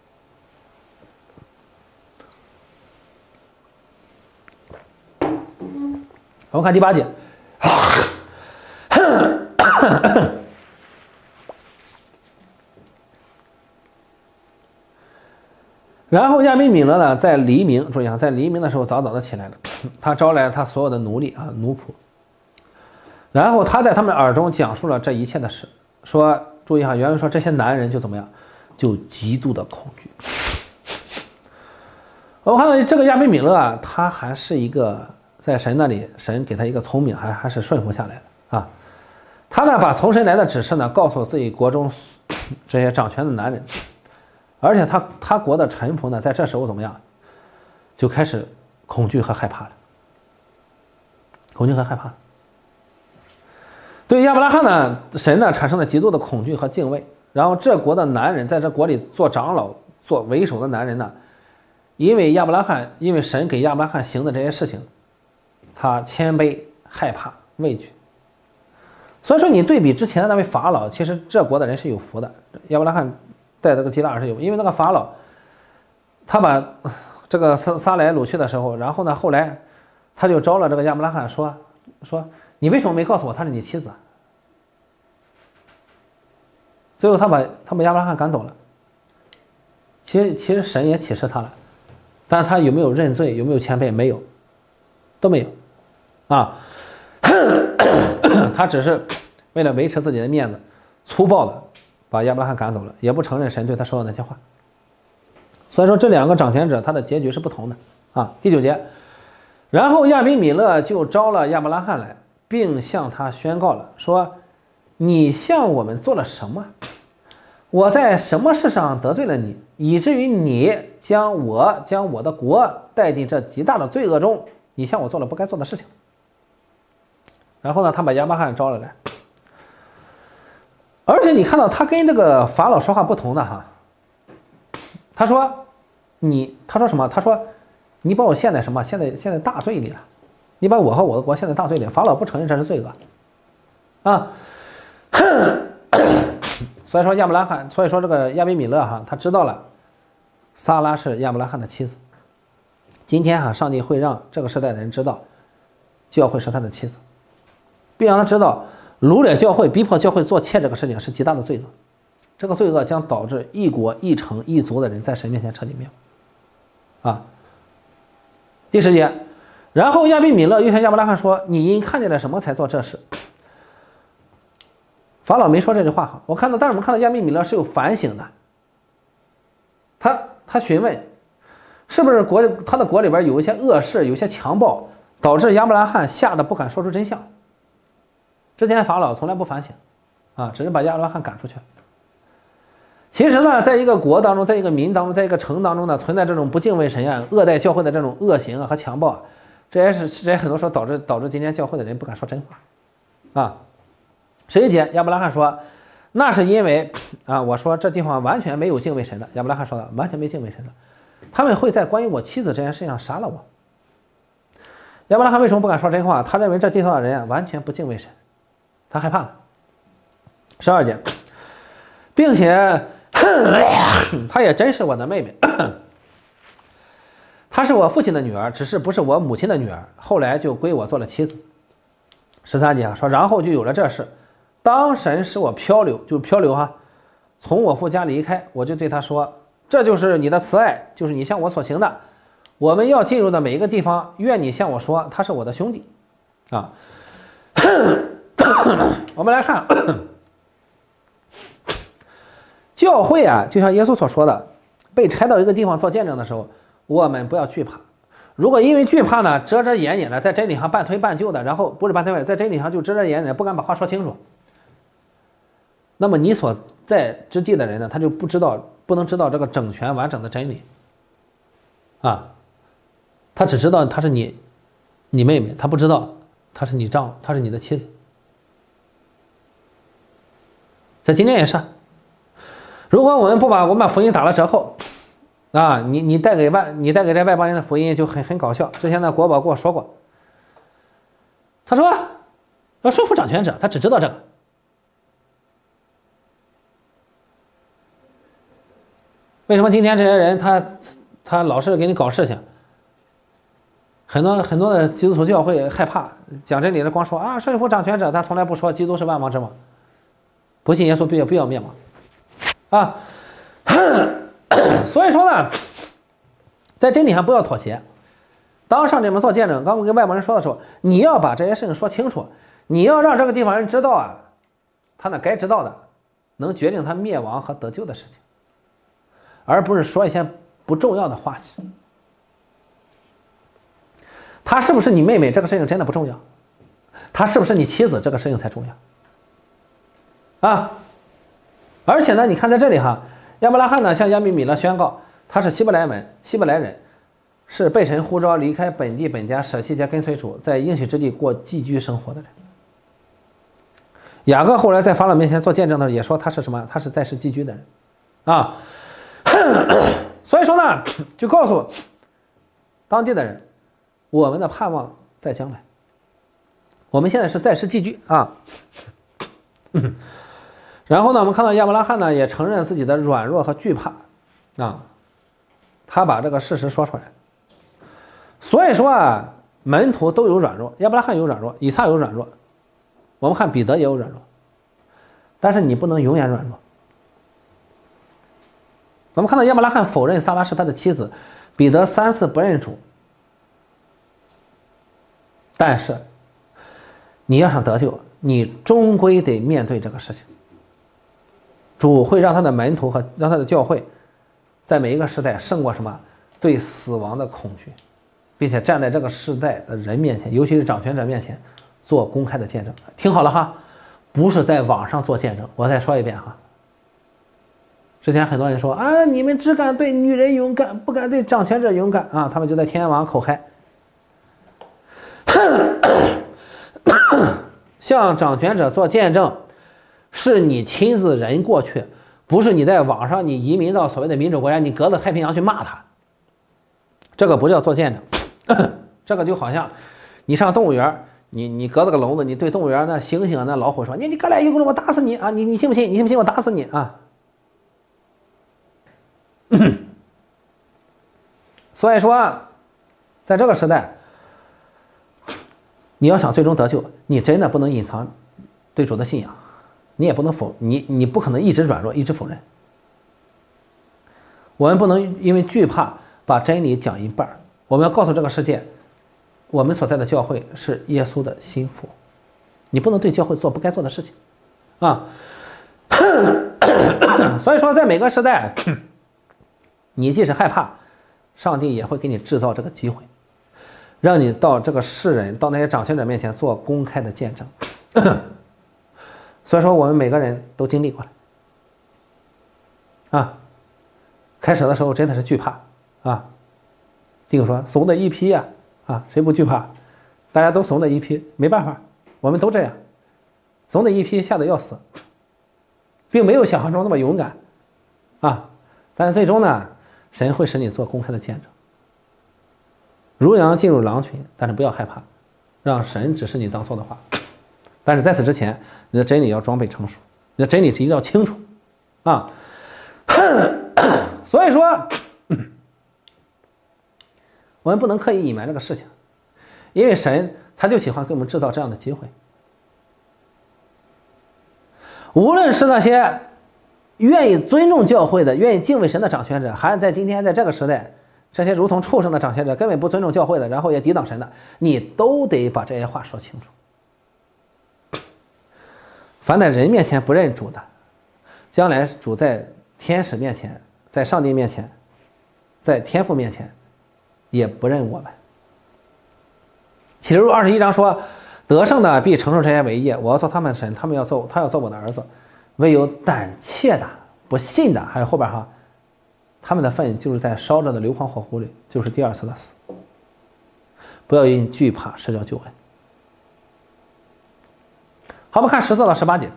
我们看第八节。然后亚比米勒呢，在黎明，注意啊，在黎明的时候早早的起来了，他招来他所有的奴隶啊奴仆，然后他在他们耳中讲述了这一切的事，说，注意哈，原文说这些男人就怎么样，就极度的恐惧。我们看到这个亚比米勒啊，他还是一个在神那里，神给他一个聪明，还还是顺服下来的啊。他呢，把从神来的指示呢，告诉自己国中这些掌权的男人。而且他他国的臣仆呢，在这时候怎么样，就开始恐惧和害怕了。恐惧和害怕。对亚伯拉罕呢，神呢产生了极度的恐惧和敬畏。然后这国的男人，在这国里做长老、做为首的男人呢，因为亚伯拉罕，因为神给亚伯拉罕行的这些事情，他谦卑、害怕、畏惧。所以说，你对比之前的那位法老，其实这国的人是有福的。亚伯拉罕带这个基拉尔是有，因为那个法老，他把这个撒撒来掳去的时候，然后呢，后来他就招了这个亚伯拉罕说说你为什么没告诉我她是你妻子？最后他把他把亚伯拉罕赶走了。其实其实神也启示他了，但是他有没有认罪，有没有谦卑？没有，都没有，啊，他只是为了维持自己的面子，粗暴的把亚伯拉罕赶走了，也不承认神对他说的那些话。所以说这两个掌权者他的结局是不同的啊。第九节，然后亚比米勒就招了亚伯拉罕来，并向他宣告了，说：你向我们做了什么？我在什么事上得罪了你，以至于你将我将我的国带进这极大的罪恶中？你向我做了不该做的事情。然后呢，他把亚伯拉罕招了来。而且你看到他跟这个法老说话不同的哈，他说你他说什么？他说你把我陷在什么？陷在陷在大罪里了。你把我和我的国陷在大罪里。法老不承认这是罪恶啊。所以说亚伯拉罕，所以说这个亚比米勒哈，他知道了撒拉是亚伯拉罕的妻子。今天哈，上帝会让这个时代的人知道教会是他的妻子，并让他知道掳掠教会、逼迫教会做妾这个事情是极大的罪恶。这个罪恶将导致一国一城一族的人在神面前彻底灭亡啊。第十节，然后亚比米勒又向亚伯拉罕说：你因看见了什么才做这事？法老没说这句话哈，我看到，但是我们看到亚比米勒是有反省的。他他询问，是不是国他的国里边有一些恶事，有一些强暴，导致亚伯拉罕吓得不敢说出真相。之前法老从来不反省，啊，只是把亚伯拉罕赶出去。其实呢，在一个国当中，在一个民当中，在一个城当中呢，存在这种不敬畏神啊、恶待教会的这种恶行啊和强暴啊，这也是这也很多时候导致导致今天教会的人不敢说真话，啊。十一节，亚伯拉罕说，那是因为啊，我说这地方完全没有敬畏神的。亚伯拉罕说的，完全没敬畏神的，他们会在关于我妻子这件事情上杀了我。亚伯拉罕为什么不敢说真话？他认为这地方的人完全不敬畏神，他害怕了。十二节，并且她也真是我的妹妹，她是我父亲的女儿，只是不是我母亲的女儿，后来就归我做了妻子。十三节说，然后就有了这事。当神使我漂流，就漂流哈，从我父家离开，我就对他说，这就是你的慈爱，就是你向我所行的。我们要进入的每一个地方，愿你向我说，他是我的兄弟啊。我们来看教会啊，就像耶稣所说的，被拆到一个地方做见证的时候，我们不要惧怕。如果因为惧怕呢，遮遮掩掩的，在真理上半推半就的，然后不是半推半就，在真理上就遮遮掩掩，不敢把话说清楚，那么你所在之地的人呢，他就不知道，不能知道这个整全完整的真理啊，他只知道他是你你妹妹，他不知道他是你丈夫，他是你的妻子。在今天也是，如果我们不把我们把福音打了折扣啊，你你带给外你带给这外邦人的福音就很很搞笑。之前呢，国宝跟我说过，他说要说服掌权者，他只知道这个。为什么今天这些人他他老是给你搞事情？很多很多的基督徒教会害怕讲真理的，光说啊顺服掌权者，他从来不说基督是万王之王，不信耶稣必要必要灭亡啊。所以说呢，在真理上不要妥协。当上帝们做见证，刚我跟外邦人说的时候，你要把这些事情说清楚，你要让这个地方人知道啊，他那该知道的，能决定他灭亡和得救的事情，而不是说一些不重要的话题。她是不是你妹妹这个事情真的不重要，她是不是你妻子这个事情才重要啊。而且呢，你看在这里哈，亚伯拉罕呢向亚比米勒宣告，他是希伯来人，希伯来人是被神呼召离开本地本家，舍弃家跟随主，在应许之地过寄居生活的人。雅各后来在法老面前做见证的也说他是什么？他是在世寄居的人啊。所以说呢，就告诉当地的人，我们的盼望在将来。我们现在是在世寄居啊。然后呢，我们看到亚伯拉罕呢也承认自己的软弱和惧怕啊，他把这个事实说出来。所以说啊，门徒都有软弱，亚伯拉罕有软弱，以撒有软弱，我们看彼得也有软弱，但是你不能永远软弱。我们看到亚伯拉罕否认撒拉是他的妻子，彼得三次不认主，但是你要想得救，你终归得面对这个事情。主会让他的门徒和让他的教会在每一个时代胜过什么？对死亡的恐惧，并且站在这个时代的人面前，尤其是掌权者面前做公开的见证。听好了哈，不是在网上做见证。我再说一遍哈，之前很多人说啊，你们只敢对女人勇敢，不敢对掌权者勇敢啊，他们就在天网口嗨。向掌权者做见证，是你亲自人过去，不是你在网上你移民到所谓的民主国家，你隔着太平洋去骂他，这个不叫做见证。这个就好像你上动物园，你你隔着个笼子，你对动物园那猩猩那老虎说，你你过来一会儿我打死你啊，你你信不信？你信不信我打死你啊？所以说在这个时代，你要想最终得救，你真的不能隐藏对主的信仰，你也不能否你你不可能一直软弱一直否认。我们不能因为惧怕把真理讲一半，我们要告诉这个世界，我们所在的教会是耶稣的心腹，你不能对教会做不该做的事情啊。所以说在每个时代， 你即使害怕，上帝也会给你制造这个机会，让你到这个世人，到那些掌权者面前做公开的见证。所以说，我们每个人都经历过了啊。开始的时候真的是惧怕啊。弟兄说怂的一批呀，啊，谁不惧怕？大家都怂的一批，没办法，我们都这样，怂的一批，吓得要死，并没有想象中那么勇敢啊。但是最终呢，神会使你做公开的见证。如羊进入狼群，但是不要害怕，让神指示你当做的话。但是在此之前，你的真理要装备成熟，你的真理是一定要清楚啊。所以说，我们不能刻意隐瞒这个事情，因为神他就喜欢给我们制造这样的机会。无论是那些愿意尊重教会的、愿意敬畏神的掌权者，还是在今天在这个时代，这些如同畜生的掌权者，根本不尊重教会的，然后也抵挡神的，你都得把这些话说清楚。凡在人面前不认主的，将来主在天使面前，在上帝面前，在天父面前也不认我们。启示录二十一章说，得胜的必承受这些为业，我要做他们神，他们要做他要做我的儿子。唯有胆怯的、不信的，还有后边哈，他们的份就是在烧着的硫磺火湖里，就是第二次的死。不要因惧怕失掉救恩。好，我们看十四到十八节。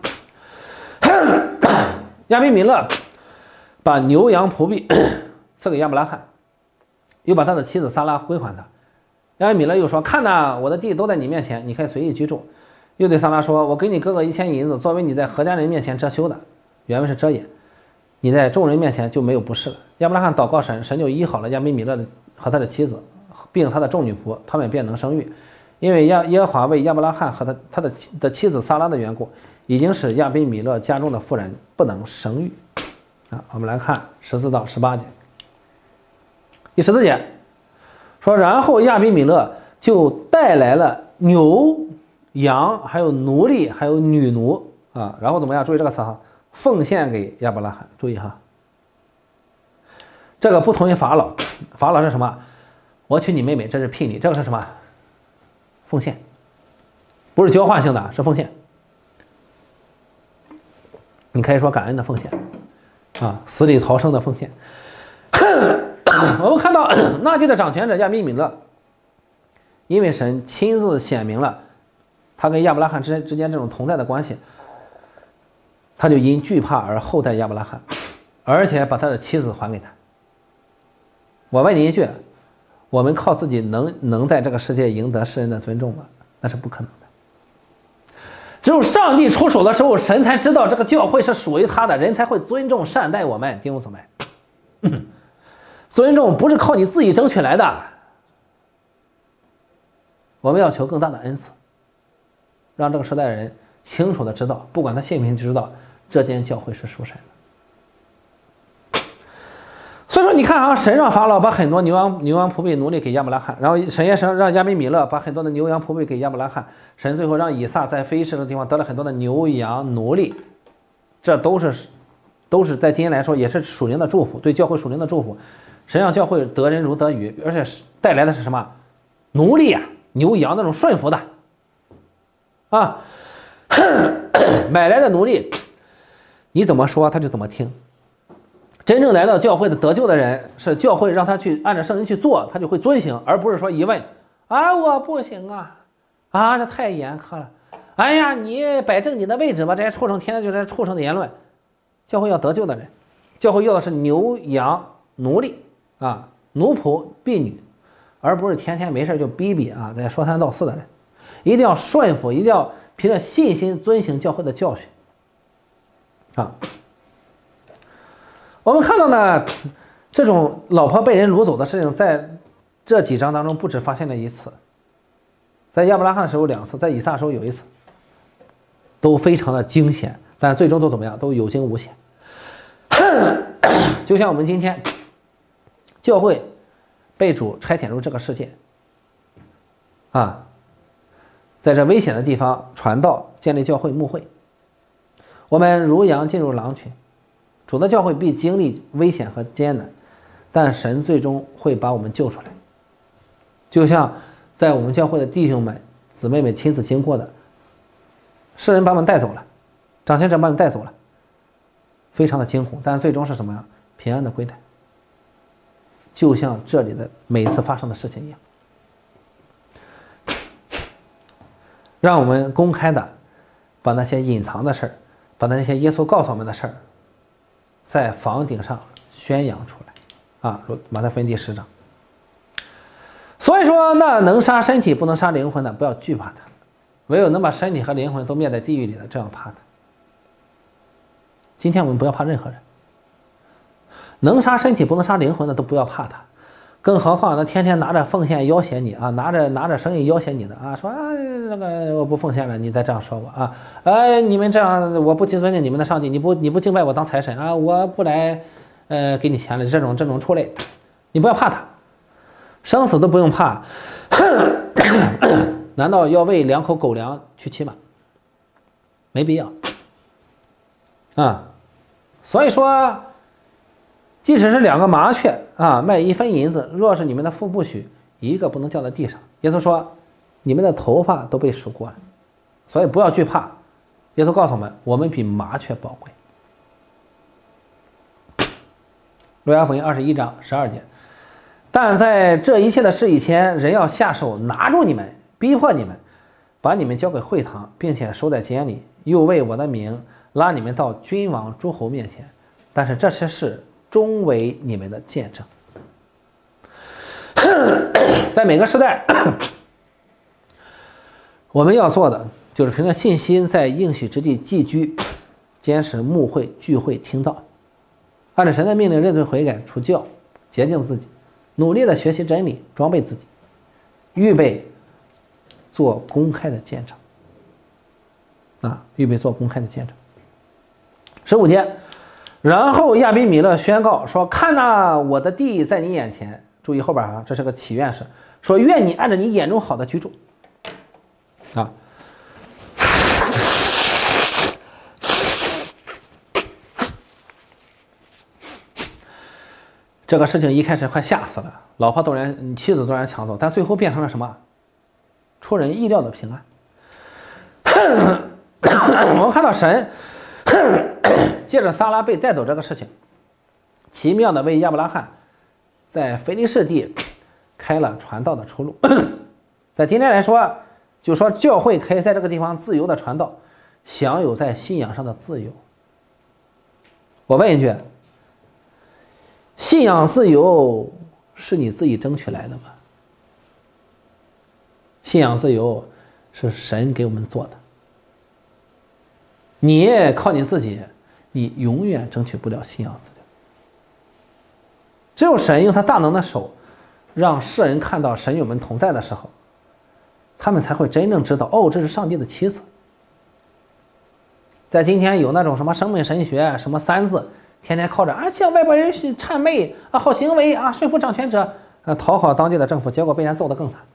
亚比米勒把牛羊仆婢赐给亚伯拉罕，又把他的妻子撒拉归还他。亚比米勒又说：“看哪，我的地都在你面前，你可以随意居住。”又对撒拉说：“我给你哥哥一千银子，作为你在何家人面前遮羞的，原文是遮掩，你在众人面前就没有不是了。”亚伯拉罕祷告神，神就医好了亚比米勒和他的妻子，并他的众女仆，他们便能生育。因为亚耶和华为亚伯拉罕和他他的的妻子撒拉的缘故，已经使亚比米勒家中的妇人不能生育。啊，我们来看十四到十八节。第十四节说，然后亚比米勒就带来了牛、羊，还有奴隶，还有女奴啊，然后怎么样？注意这个词哈，奉献给亚伯拉罕。注意哈，这个不同于法老，法老是什么？我娶你妹妹，这是聘礼。这个是什么？奉献，不是交换性的，是奉献。你可以说感恩的奉献啊，死里逃生的奉献。我们看到那地的掌权者亚比米勒，因为神亲自显明了他跟亚伯拉罕之之间这种同在的关系，他就因惧怕而厚待亚伯拉罕，而且把他的妻子还给他。我问你一句，我们靠自己能能在这个世界赢得世人的尊重吗？那是不可能的。只有上帝出手的时候，神才知道这个教会是属于他的，人才会尊重善待我们。弟兄姊妹，尊重不是靠你自己争取来的，我们要求更大的恩赐，让这个时代人清楚的知道，不管他信不信，知道这间教会是属神的。所以说，你看啊，神让法老把很多牛羊牛羊仆婢奴隶给亚伯拉罕，然后神也神让亚比米勒把很多的牛羊仆婢给亚伯拉罕，神最后让以撒在非士的地方得了很多的牛羊奴隶，这都是都是在今天来说也是属灵的祝福，对教会属灵的祝福。神让教会得人如得鱼，而且带来的是什么？奴隶啊，牛羊那种顺服的啊，买来的奴隶，你怎么说他就怎么听。真正来到教会的得救的人，是教会让他去按照圣经去做，他就会遵行，而不是说一问啊我不行啊，啊这太严苛了，哎呀你摆正你的位置吧，这些畜生天天就这畜生的言论。教会要得救的人，教会要的是牛羊奴隶啊，奴仆婢女，而不是天天没事就逼逼啊在说三道四的人。一定要顺服，一定要凭着信心遵行教会的教训啊。我们看到呢，这种老婆被人掳走的事情，在这几章当中不止发现了一次，在亚伯拉罕的时候两次，在以撒的时候有一次，都非常的惊险，但最终都怎么样？都有惊无险。就像我们今天教会被主差遣入这个世界啊，在这危险的地方传道、建立教会、牧会，我们如羊进入狼群。主的教会必经历危险和艰难， 但神最终会把我们救出来。就像在我们教会的弟兄们、姊妹们亲自经过的，世人把我们带走了，掌权者把我们带走了，非常的惊恐，但最终是什么呀？平安的归来。就像这里的每一次发生的事情一样，让我们公开的把那些隐藏的事儿，把那些耶稣告诉我们的事儿，在房顶上宣扬出来啊！马太福音第十章。所以说，那能杀身体不能杀灵魂的，不要惧怕他；唯有能把身体和灵魂都灭在地狱里的，这样怕他。今天我们不要怕任何人，能杀身体不能杀灵魂的都不要怕他，更何况那天天拿着奉献要挟你啊，拿着拿着生意要挟你的啊，说啊那个我不奉献了，你再这样说我啊，哎你们这样我不尊敬你们的上帝，你不你不敬拜我当财神啊，我不来呃给你钱了，这种这种畜类，你不要怕他。生死都不用怕，难道要为两口狗粮去骑马？没必要啊！所以说，即使是两个麻雀啊，卖一分银子，若是你们的父不许，一个不能掉在地上。耶稣说，你们的头发都被数过了，所以不要惧怕。耶稣告诉我们，我们比麻雀宝贵。路加福音二十一章十二节。但在这一切的事以前，人要下手拿住你们，逼迫你们，把你们交给会堂，并且收在监里，又为我的名拉你们到君王诸侯面前。但是这些事终为你们的见证。在每个时代，我们要做的就是凭着信心，在应许之地寄居，坚持牧会聚会听道，按照神的命令认罪悔改，除教，洁净自己，努力的学习真理，装备自己，预备做公开的见证啊！预备做公开的见证。十五节，然后亚比米勒宣告说：“看哪，我的地在你眼前。”注意后边啊，这是个祈愿式，说愿你按照你眼中好的居住啊。这个事情一开始快吓死了，老婆都让妻子都让抢走，但最后变成了什么？出人意料的平安。我们看到神借着撒拉被带走这个事情，奇妙的为亚伯拉罕在腓利士地开了传道的出路。在今天来说，就说教会可以在这个地方自由的传道，享有在信仰上的自由。我问一句，信仰自由是你自己争取来的吗？信仰自由是神给我们做的，你靠你自己，你永远争取不了信仰自由。只有神用他大能的手，让世人看到神与我们同在的时候，他们才会真正知道，哦，这是上帝的妻子。在今天有那种什么生命神学，什么三字，天天靠着啊向外国人是谄媚啊好行为啊说服掌权者啊讨好当地的政府，结果被人揍得更惨。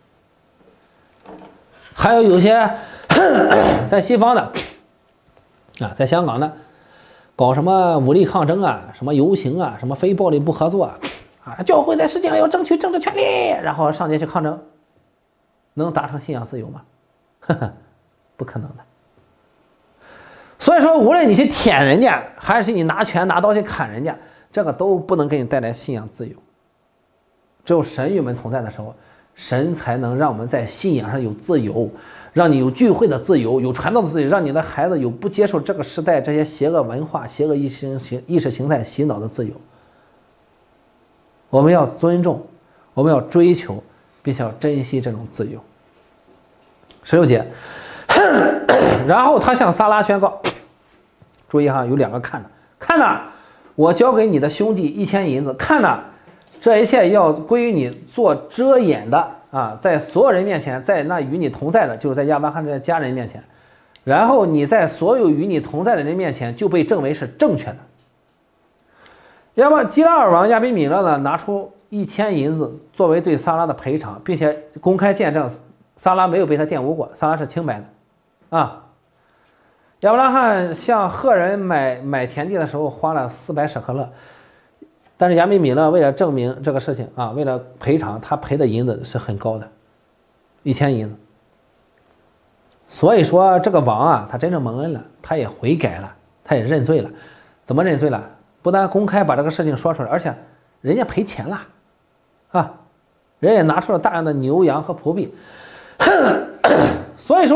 还有有些在西方的啊，在香港的搞什么武力抗争啊，什么游行啊，什么非暴力不合作啊，啊教会在世界上要争取政治权利，然后上街去抗争，能达成信仰自由吗？呵呵，不可能的。所以说，无论你去舔人家，还是你拿拳拿刀去砍人家，这个都不能给你带来信仰自由。只有神与我们同在的时候，神才能让我们在信仰上有自由，让你有聚会的自由，有传道的自由，让你的孩子有不接受这个时代这些邪恶文化、邪恶意识形意识形态洗脑的自由。我们要尊重，我们要追求，并且要珍惜这种自由。十六节，然后他向撒拉宣告，注意哈，有两个看的，看呐，我交给你的兄弟一千银子，看呐，这一切要归于你做遮掩的啊，在所有人面前，在那与你同在的，就是在亚伯拉罕这家人面前，然后你在所有与你同在的人面前就被证为是正确的。要么基拉尔王亚比米勒呢，拿出一千银子作为对撒拉的赔偿，并且公开见证撒拉没有被他玷污过，撒拉是清白的啊。亚伯拉罕向赫人买买田地的时候花了四百舍克勒， 但是亚比米勒为了证明这个事情啊，为了赔偿，他赔的银子是很高的，一千银子。所以说这个王啊，他真正蒙恩了，他也悔改了，他也认罪了。怎么认罪了？不但公开把这个事情说出来，而且人家赔钱了啊，人也拿出了大量的牛羊和仆婢。所以说，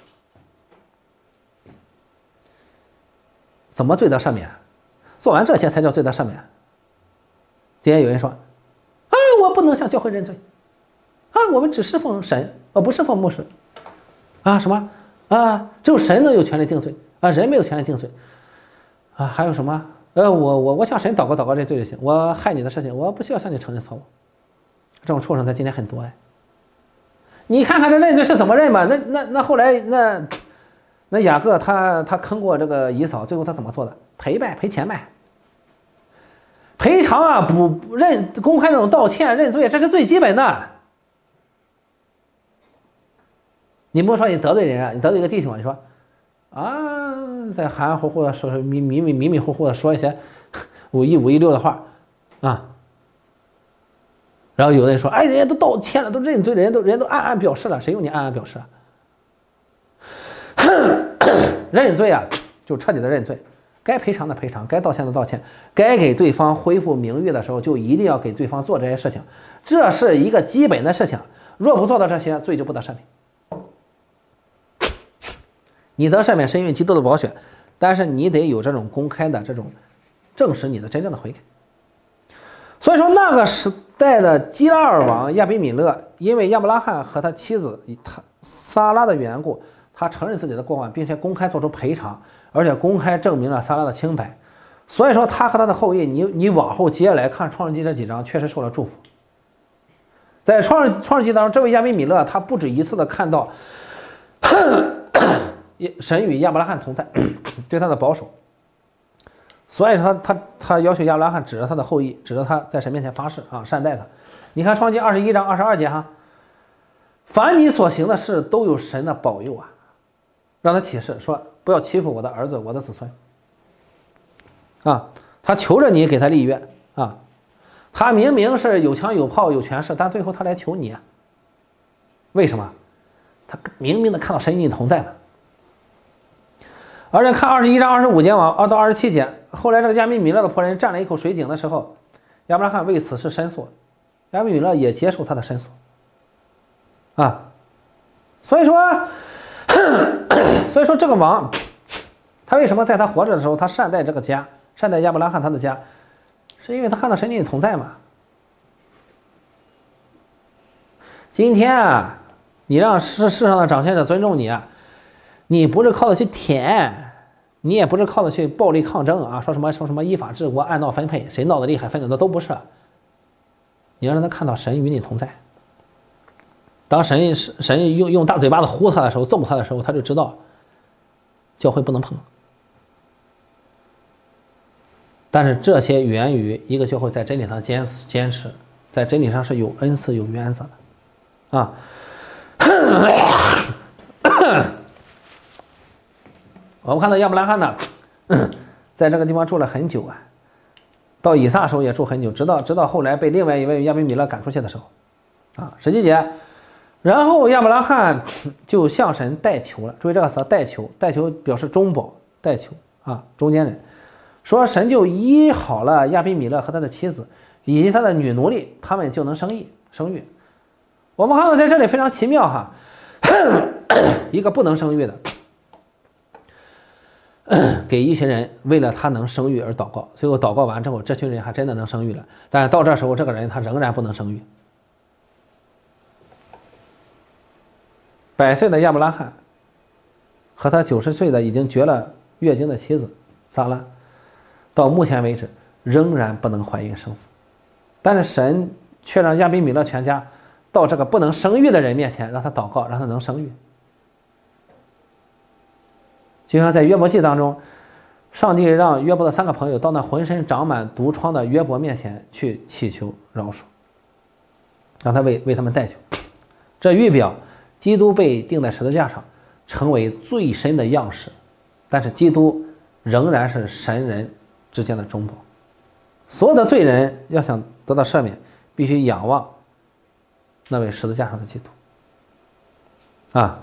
怎么罪得赦免？做完这些才叫罪得赦免。今天有人说，啊，我不能向教会认罪，啊，我们只侍奉神，我不侍奉牧师，啊，什么啊？只有神能有权利定罪啊，人没有权利定罪啊？还有什么？呃，我我我向神祷告祷告认罪就行，我害你的事情，我不需要向你承认错误。这种畜生在今天很多哎。你看看这认罪是怎么认吧？那那那后来那那雅各他他坑过这个以扫，最后他怎么做的？赔呗，赔钱呗。赔偿啊，不认公开这种道歉认罪，这是最基本的。你不说你得罪人啊，你得罪一个弟兄，你说啊，在含含糊糊的说说迷迷迷迷迷糊糊的说一些五一五一六的话啊，然后有的人说，哎，人家都道歉了，都认罪了，人家都人家都暗暗表示了，谁用你暗暗表示啊？认罪啊，就彻底的认罪。该赔偿的赔偿，该道歉的道歉，该给对方恢复名誉的时候，就一定要给对方做这些事情，这是一个基本的事情。若不做到这些，罪就不得赦免。你得赦免是因为基督的宝血，但是你得有这种公开的这种证实你的真正的悔改。所以说，那个时代的基拉尔王亚比米勒，因为亚伯拉罕和他妻子他撒拉的缘故，他承认自己的过犯，并且公开做出赔偿。而且公开证明了撒拉的清白，所以说他和他的后裔，你你往后接下来看创世纪这几章，确实受了祝福。在创世创世纪当中，这位亚比米勒他不止一次的看到神与亚伯拉罕同在，对他的保守，所以他他他要求亚伯拉罕指着他的后裔，指着他在神面前发誓啊，善待他。你看创世纪二十一章二十二节哈，凡你所行的事都有神的保佑啊，让他起誓说。不要欺负我的儿子，我的子孙。啊，他求着你给他立约啊，他明明是有枪有炮有权势，但最后他来求你啊，为什么？他明明的看到神与你同在嘛。而且看二十一章二十五节往二到二十七节，后来这个亚比米勒的仆人占了一口水井的时候，亚伯拉罕为此事申诉，亚比米勒也接受他的申诉。啊，所以说。所以说这个王，他为什么在他活着的时候，他善待这个家，善待亚伯拉罕他的家，是因为他看到神与你同在嘛。今天啊，你让世世上的掌权者尊重你啊，你不是靠着去舔，你也不是靠着去暴力抗争啊，说什么说什么依法治国按闹分配，谁闹得厉害分的那都不是。你要让他看到神与你同在。当神神用用大嘴巴子呼他的时候，揍他的时候，他就知道教会不能碰。但是这些源于一个教会在真理上坚坚持，在真理上是有恩赐有原则的啊。我们看到亚伯拉罕呢，在这个地方住了很久啊，到以撒的时候也住很久，直到直到后来被另外一位亚比米勒赶出去的时候啊，十七节。然后亚伯拉罕就向神代求了，注意这个词，代求，代求表示中保，代求啊，中间人，说神就医好了亚比米勒和他的妻子以及他的女奴隶，他们就能生育生育。我们看到在这里非常奇妙哈，一个不能生育的，给一群人为了他能生育而祷告，最后祷告完之后，这群人还真的能生育了，但是到这时候，这个人他仍然不能生育。百岁的亚伯拉罕和他九十岁的已经绝了月经的妻子撒拉，到目前为止仍然不能怀孕生子，但是神却让亚比米勒全家到这个不能生育的人面前，让他祷告，让他能生育。就像在约伯记当中，上帝让约伯的三个朋友到那浑身长满毒疮的约伯面前去祈求饶恕，让他为为他们代求。这预表基督被钉在十字架上，成为最深的样式，但是基督仍然是神人之间的中保。 所有的罪人要想得到赦免，必须仰望那位十字架上的基督啊。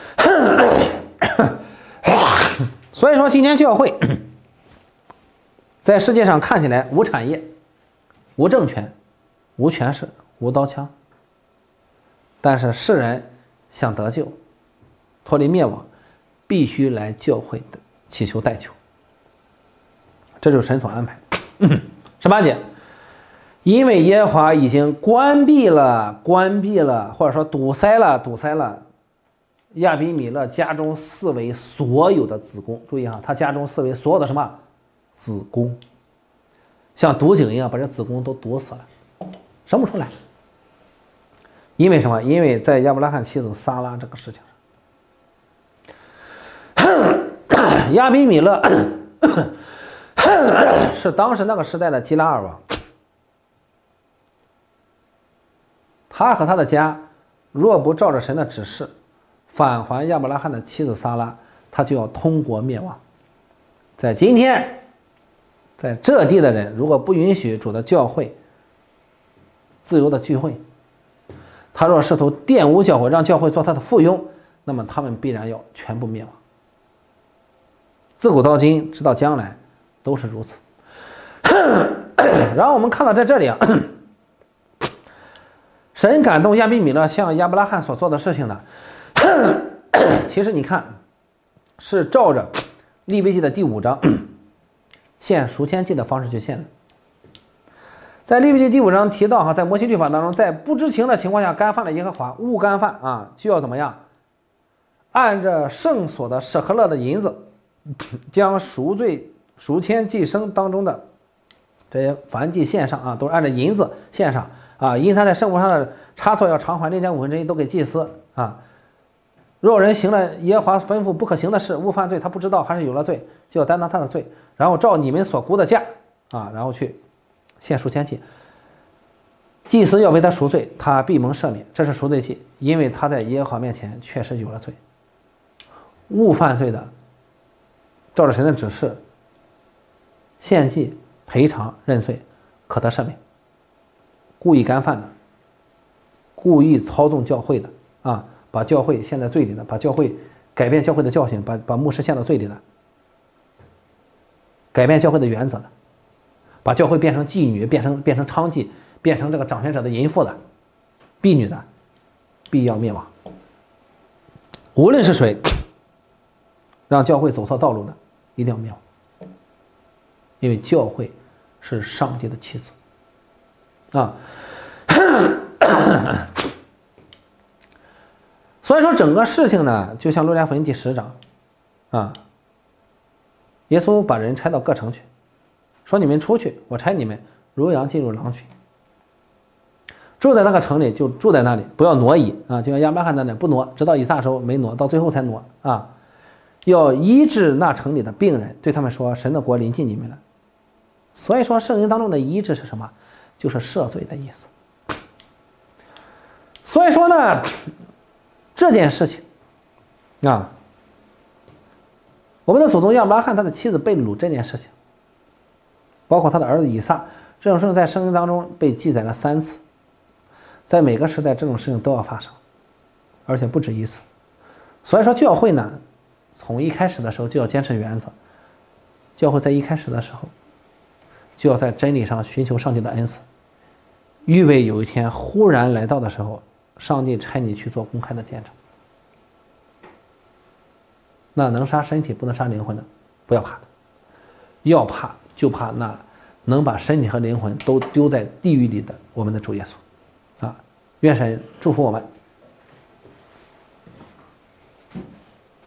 所以说，今天教会在世界上看起来无产业、无政权、无权势、无刀枪，但是世人想得救、脱离灭亡，必须来教会的祈求代求，这就是神所安排。十八节，因为耶和华已经关闭了、关闭了，或者说堵塞了、堵塞了亚比米勒家中四围所有的子宫。注意哈，他家中四围所有的什么子宫，像毒井一样把这子宫都毒死了，生不出来。因为什么？因为在亚伯拉罕妻子撒拉这个事情上，亚比米勒是当时那个时代的基拉尔王，他和他的家若不照着神的指示返还亚伯拉罕的妻子撒拉，他就要通国灭亡。在今天，在这地的人如果不允许主的教会自由的聚会，他若试图玷污教会，让教会做他的附庸，那么他们必然要全部灭亡。自古到今，直到将来都是如此。然后我们看到在这里啊，神感动亚比米勒向亚伯拉罕所做的事情呢，其实你看是照着利未记的第五章献赎愆祭的方式去献的。在利未记第五章提到哈，在摩西律法当中，在不知情的情况下干犯了耶和华，误干犯啊，就要怎么样？按着圣所的舍克勒的银子，将赎罪赎愆祭牲当中的这些燔祭献上啊，都是按照银子献上啊。因他在圣物上的差错要偿还，另将五分之一都给祭司啊。若人行了耶和华吩咐不可行的事，误犯罪，他不知道还是有了罪，就要担当他的罪，然后照你们所估的价啊，然后去献赎愆祭。祭司要为他赎罪，他必蒙赦免，这是赎罪祭，因为他在耶和华面前确实有了罪。误犯罪的，照着神的指示献祭赔偿认罪，可得赦免。故意干犯的，故意操纵教会的啊，把教会陷在罪里的，把教会改变教会的教训，把把牧师陷到罪里的，改变教会的原则的，把教会变成妓女，变成变成娼妓，变成这个掌权者的淫妇的、婢女的，必要灭亡。无论是谁让教会走错道路的，一定要灭亡，因为教会是上帝的妻子啊。所以说整个事情呢，就像路加福音第十章啊，耶稣把人拆到各城去，说你们出去，我差你们如羊进入狼群，住在那个城里就住在那里，不要挪移啊，就像亚伯拉罕那里不挪，直到以撒时候没挪，到最后才挪啊。要医治那城里的病人，对他们说神的国临近你们了。所以说圣经当中的医治是什么？就是赦罪的意思。所以说呢，这件事情啊，我们的祖宗亚伯拉罕他的妻子被掳这件事情，包括他的儿子以撒，这种事情在圣经当中被记载了三次，在每个时代这种事情都要发生，而且不止一次。所以说教会呢，从一开始的时候就要坚持原则，教会在一开始的时候就要在真理上寻求上帝的恩赐，预备有一天忽然来到的时候，上帝差你去做公开的见证。那能杀身体不能杀灵魂的，不要怕的，要怕就怕那能把身体和灵魂都丢在地狱里的我们的主耶稣啊！愿神祝福我们。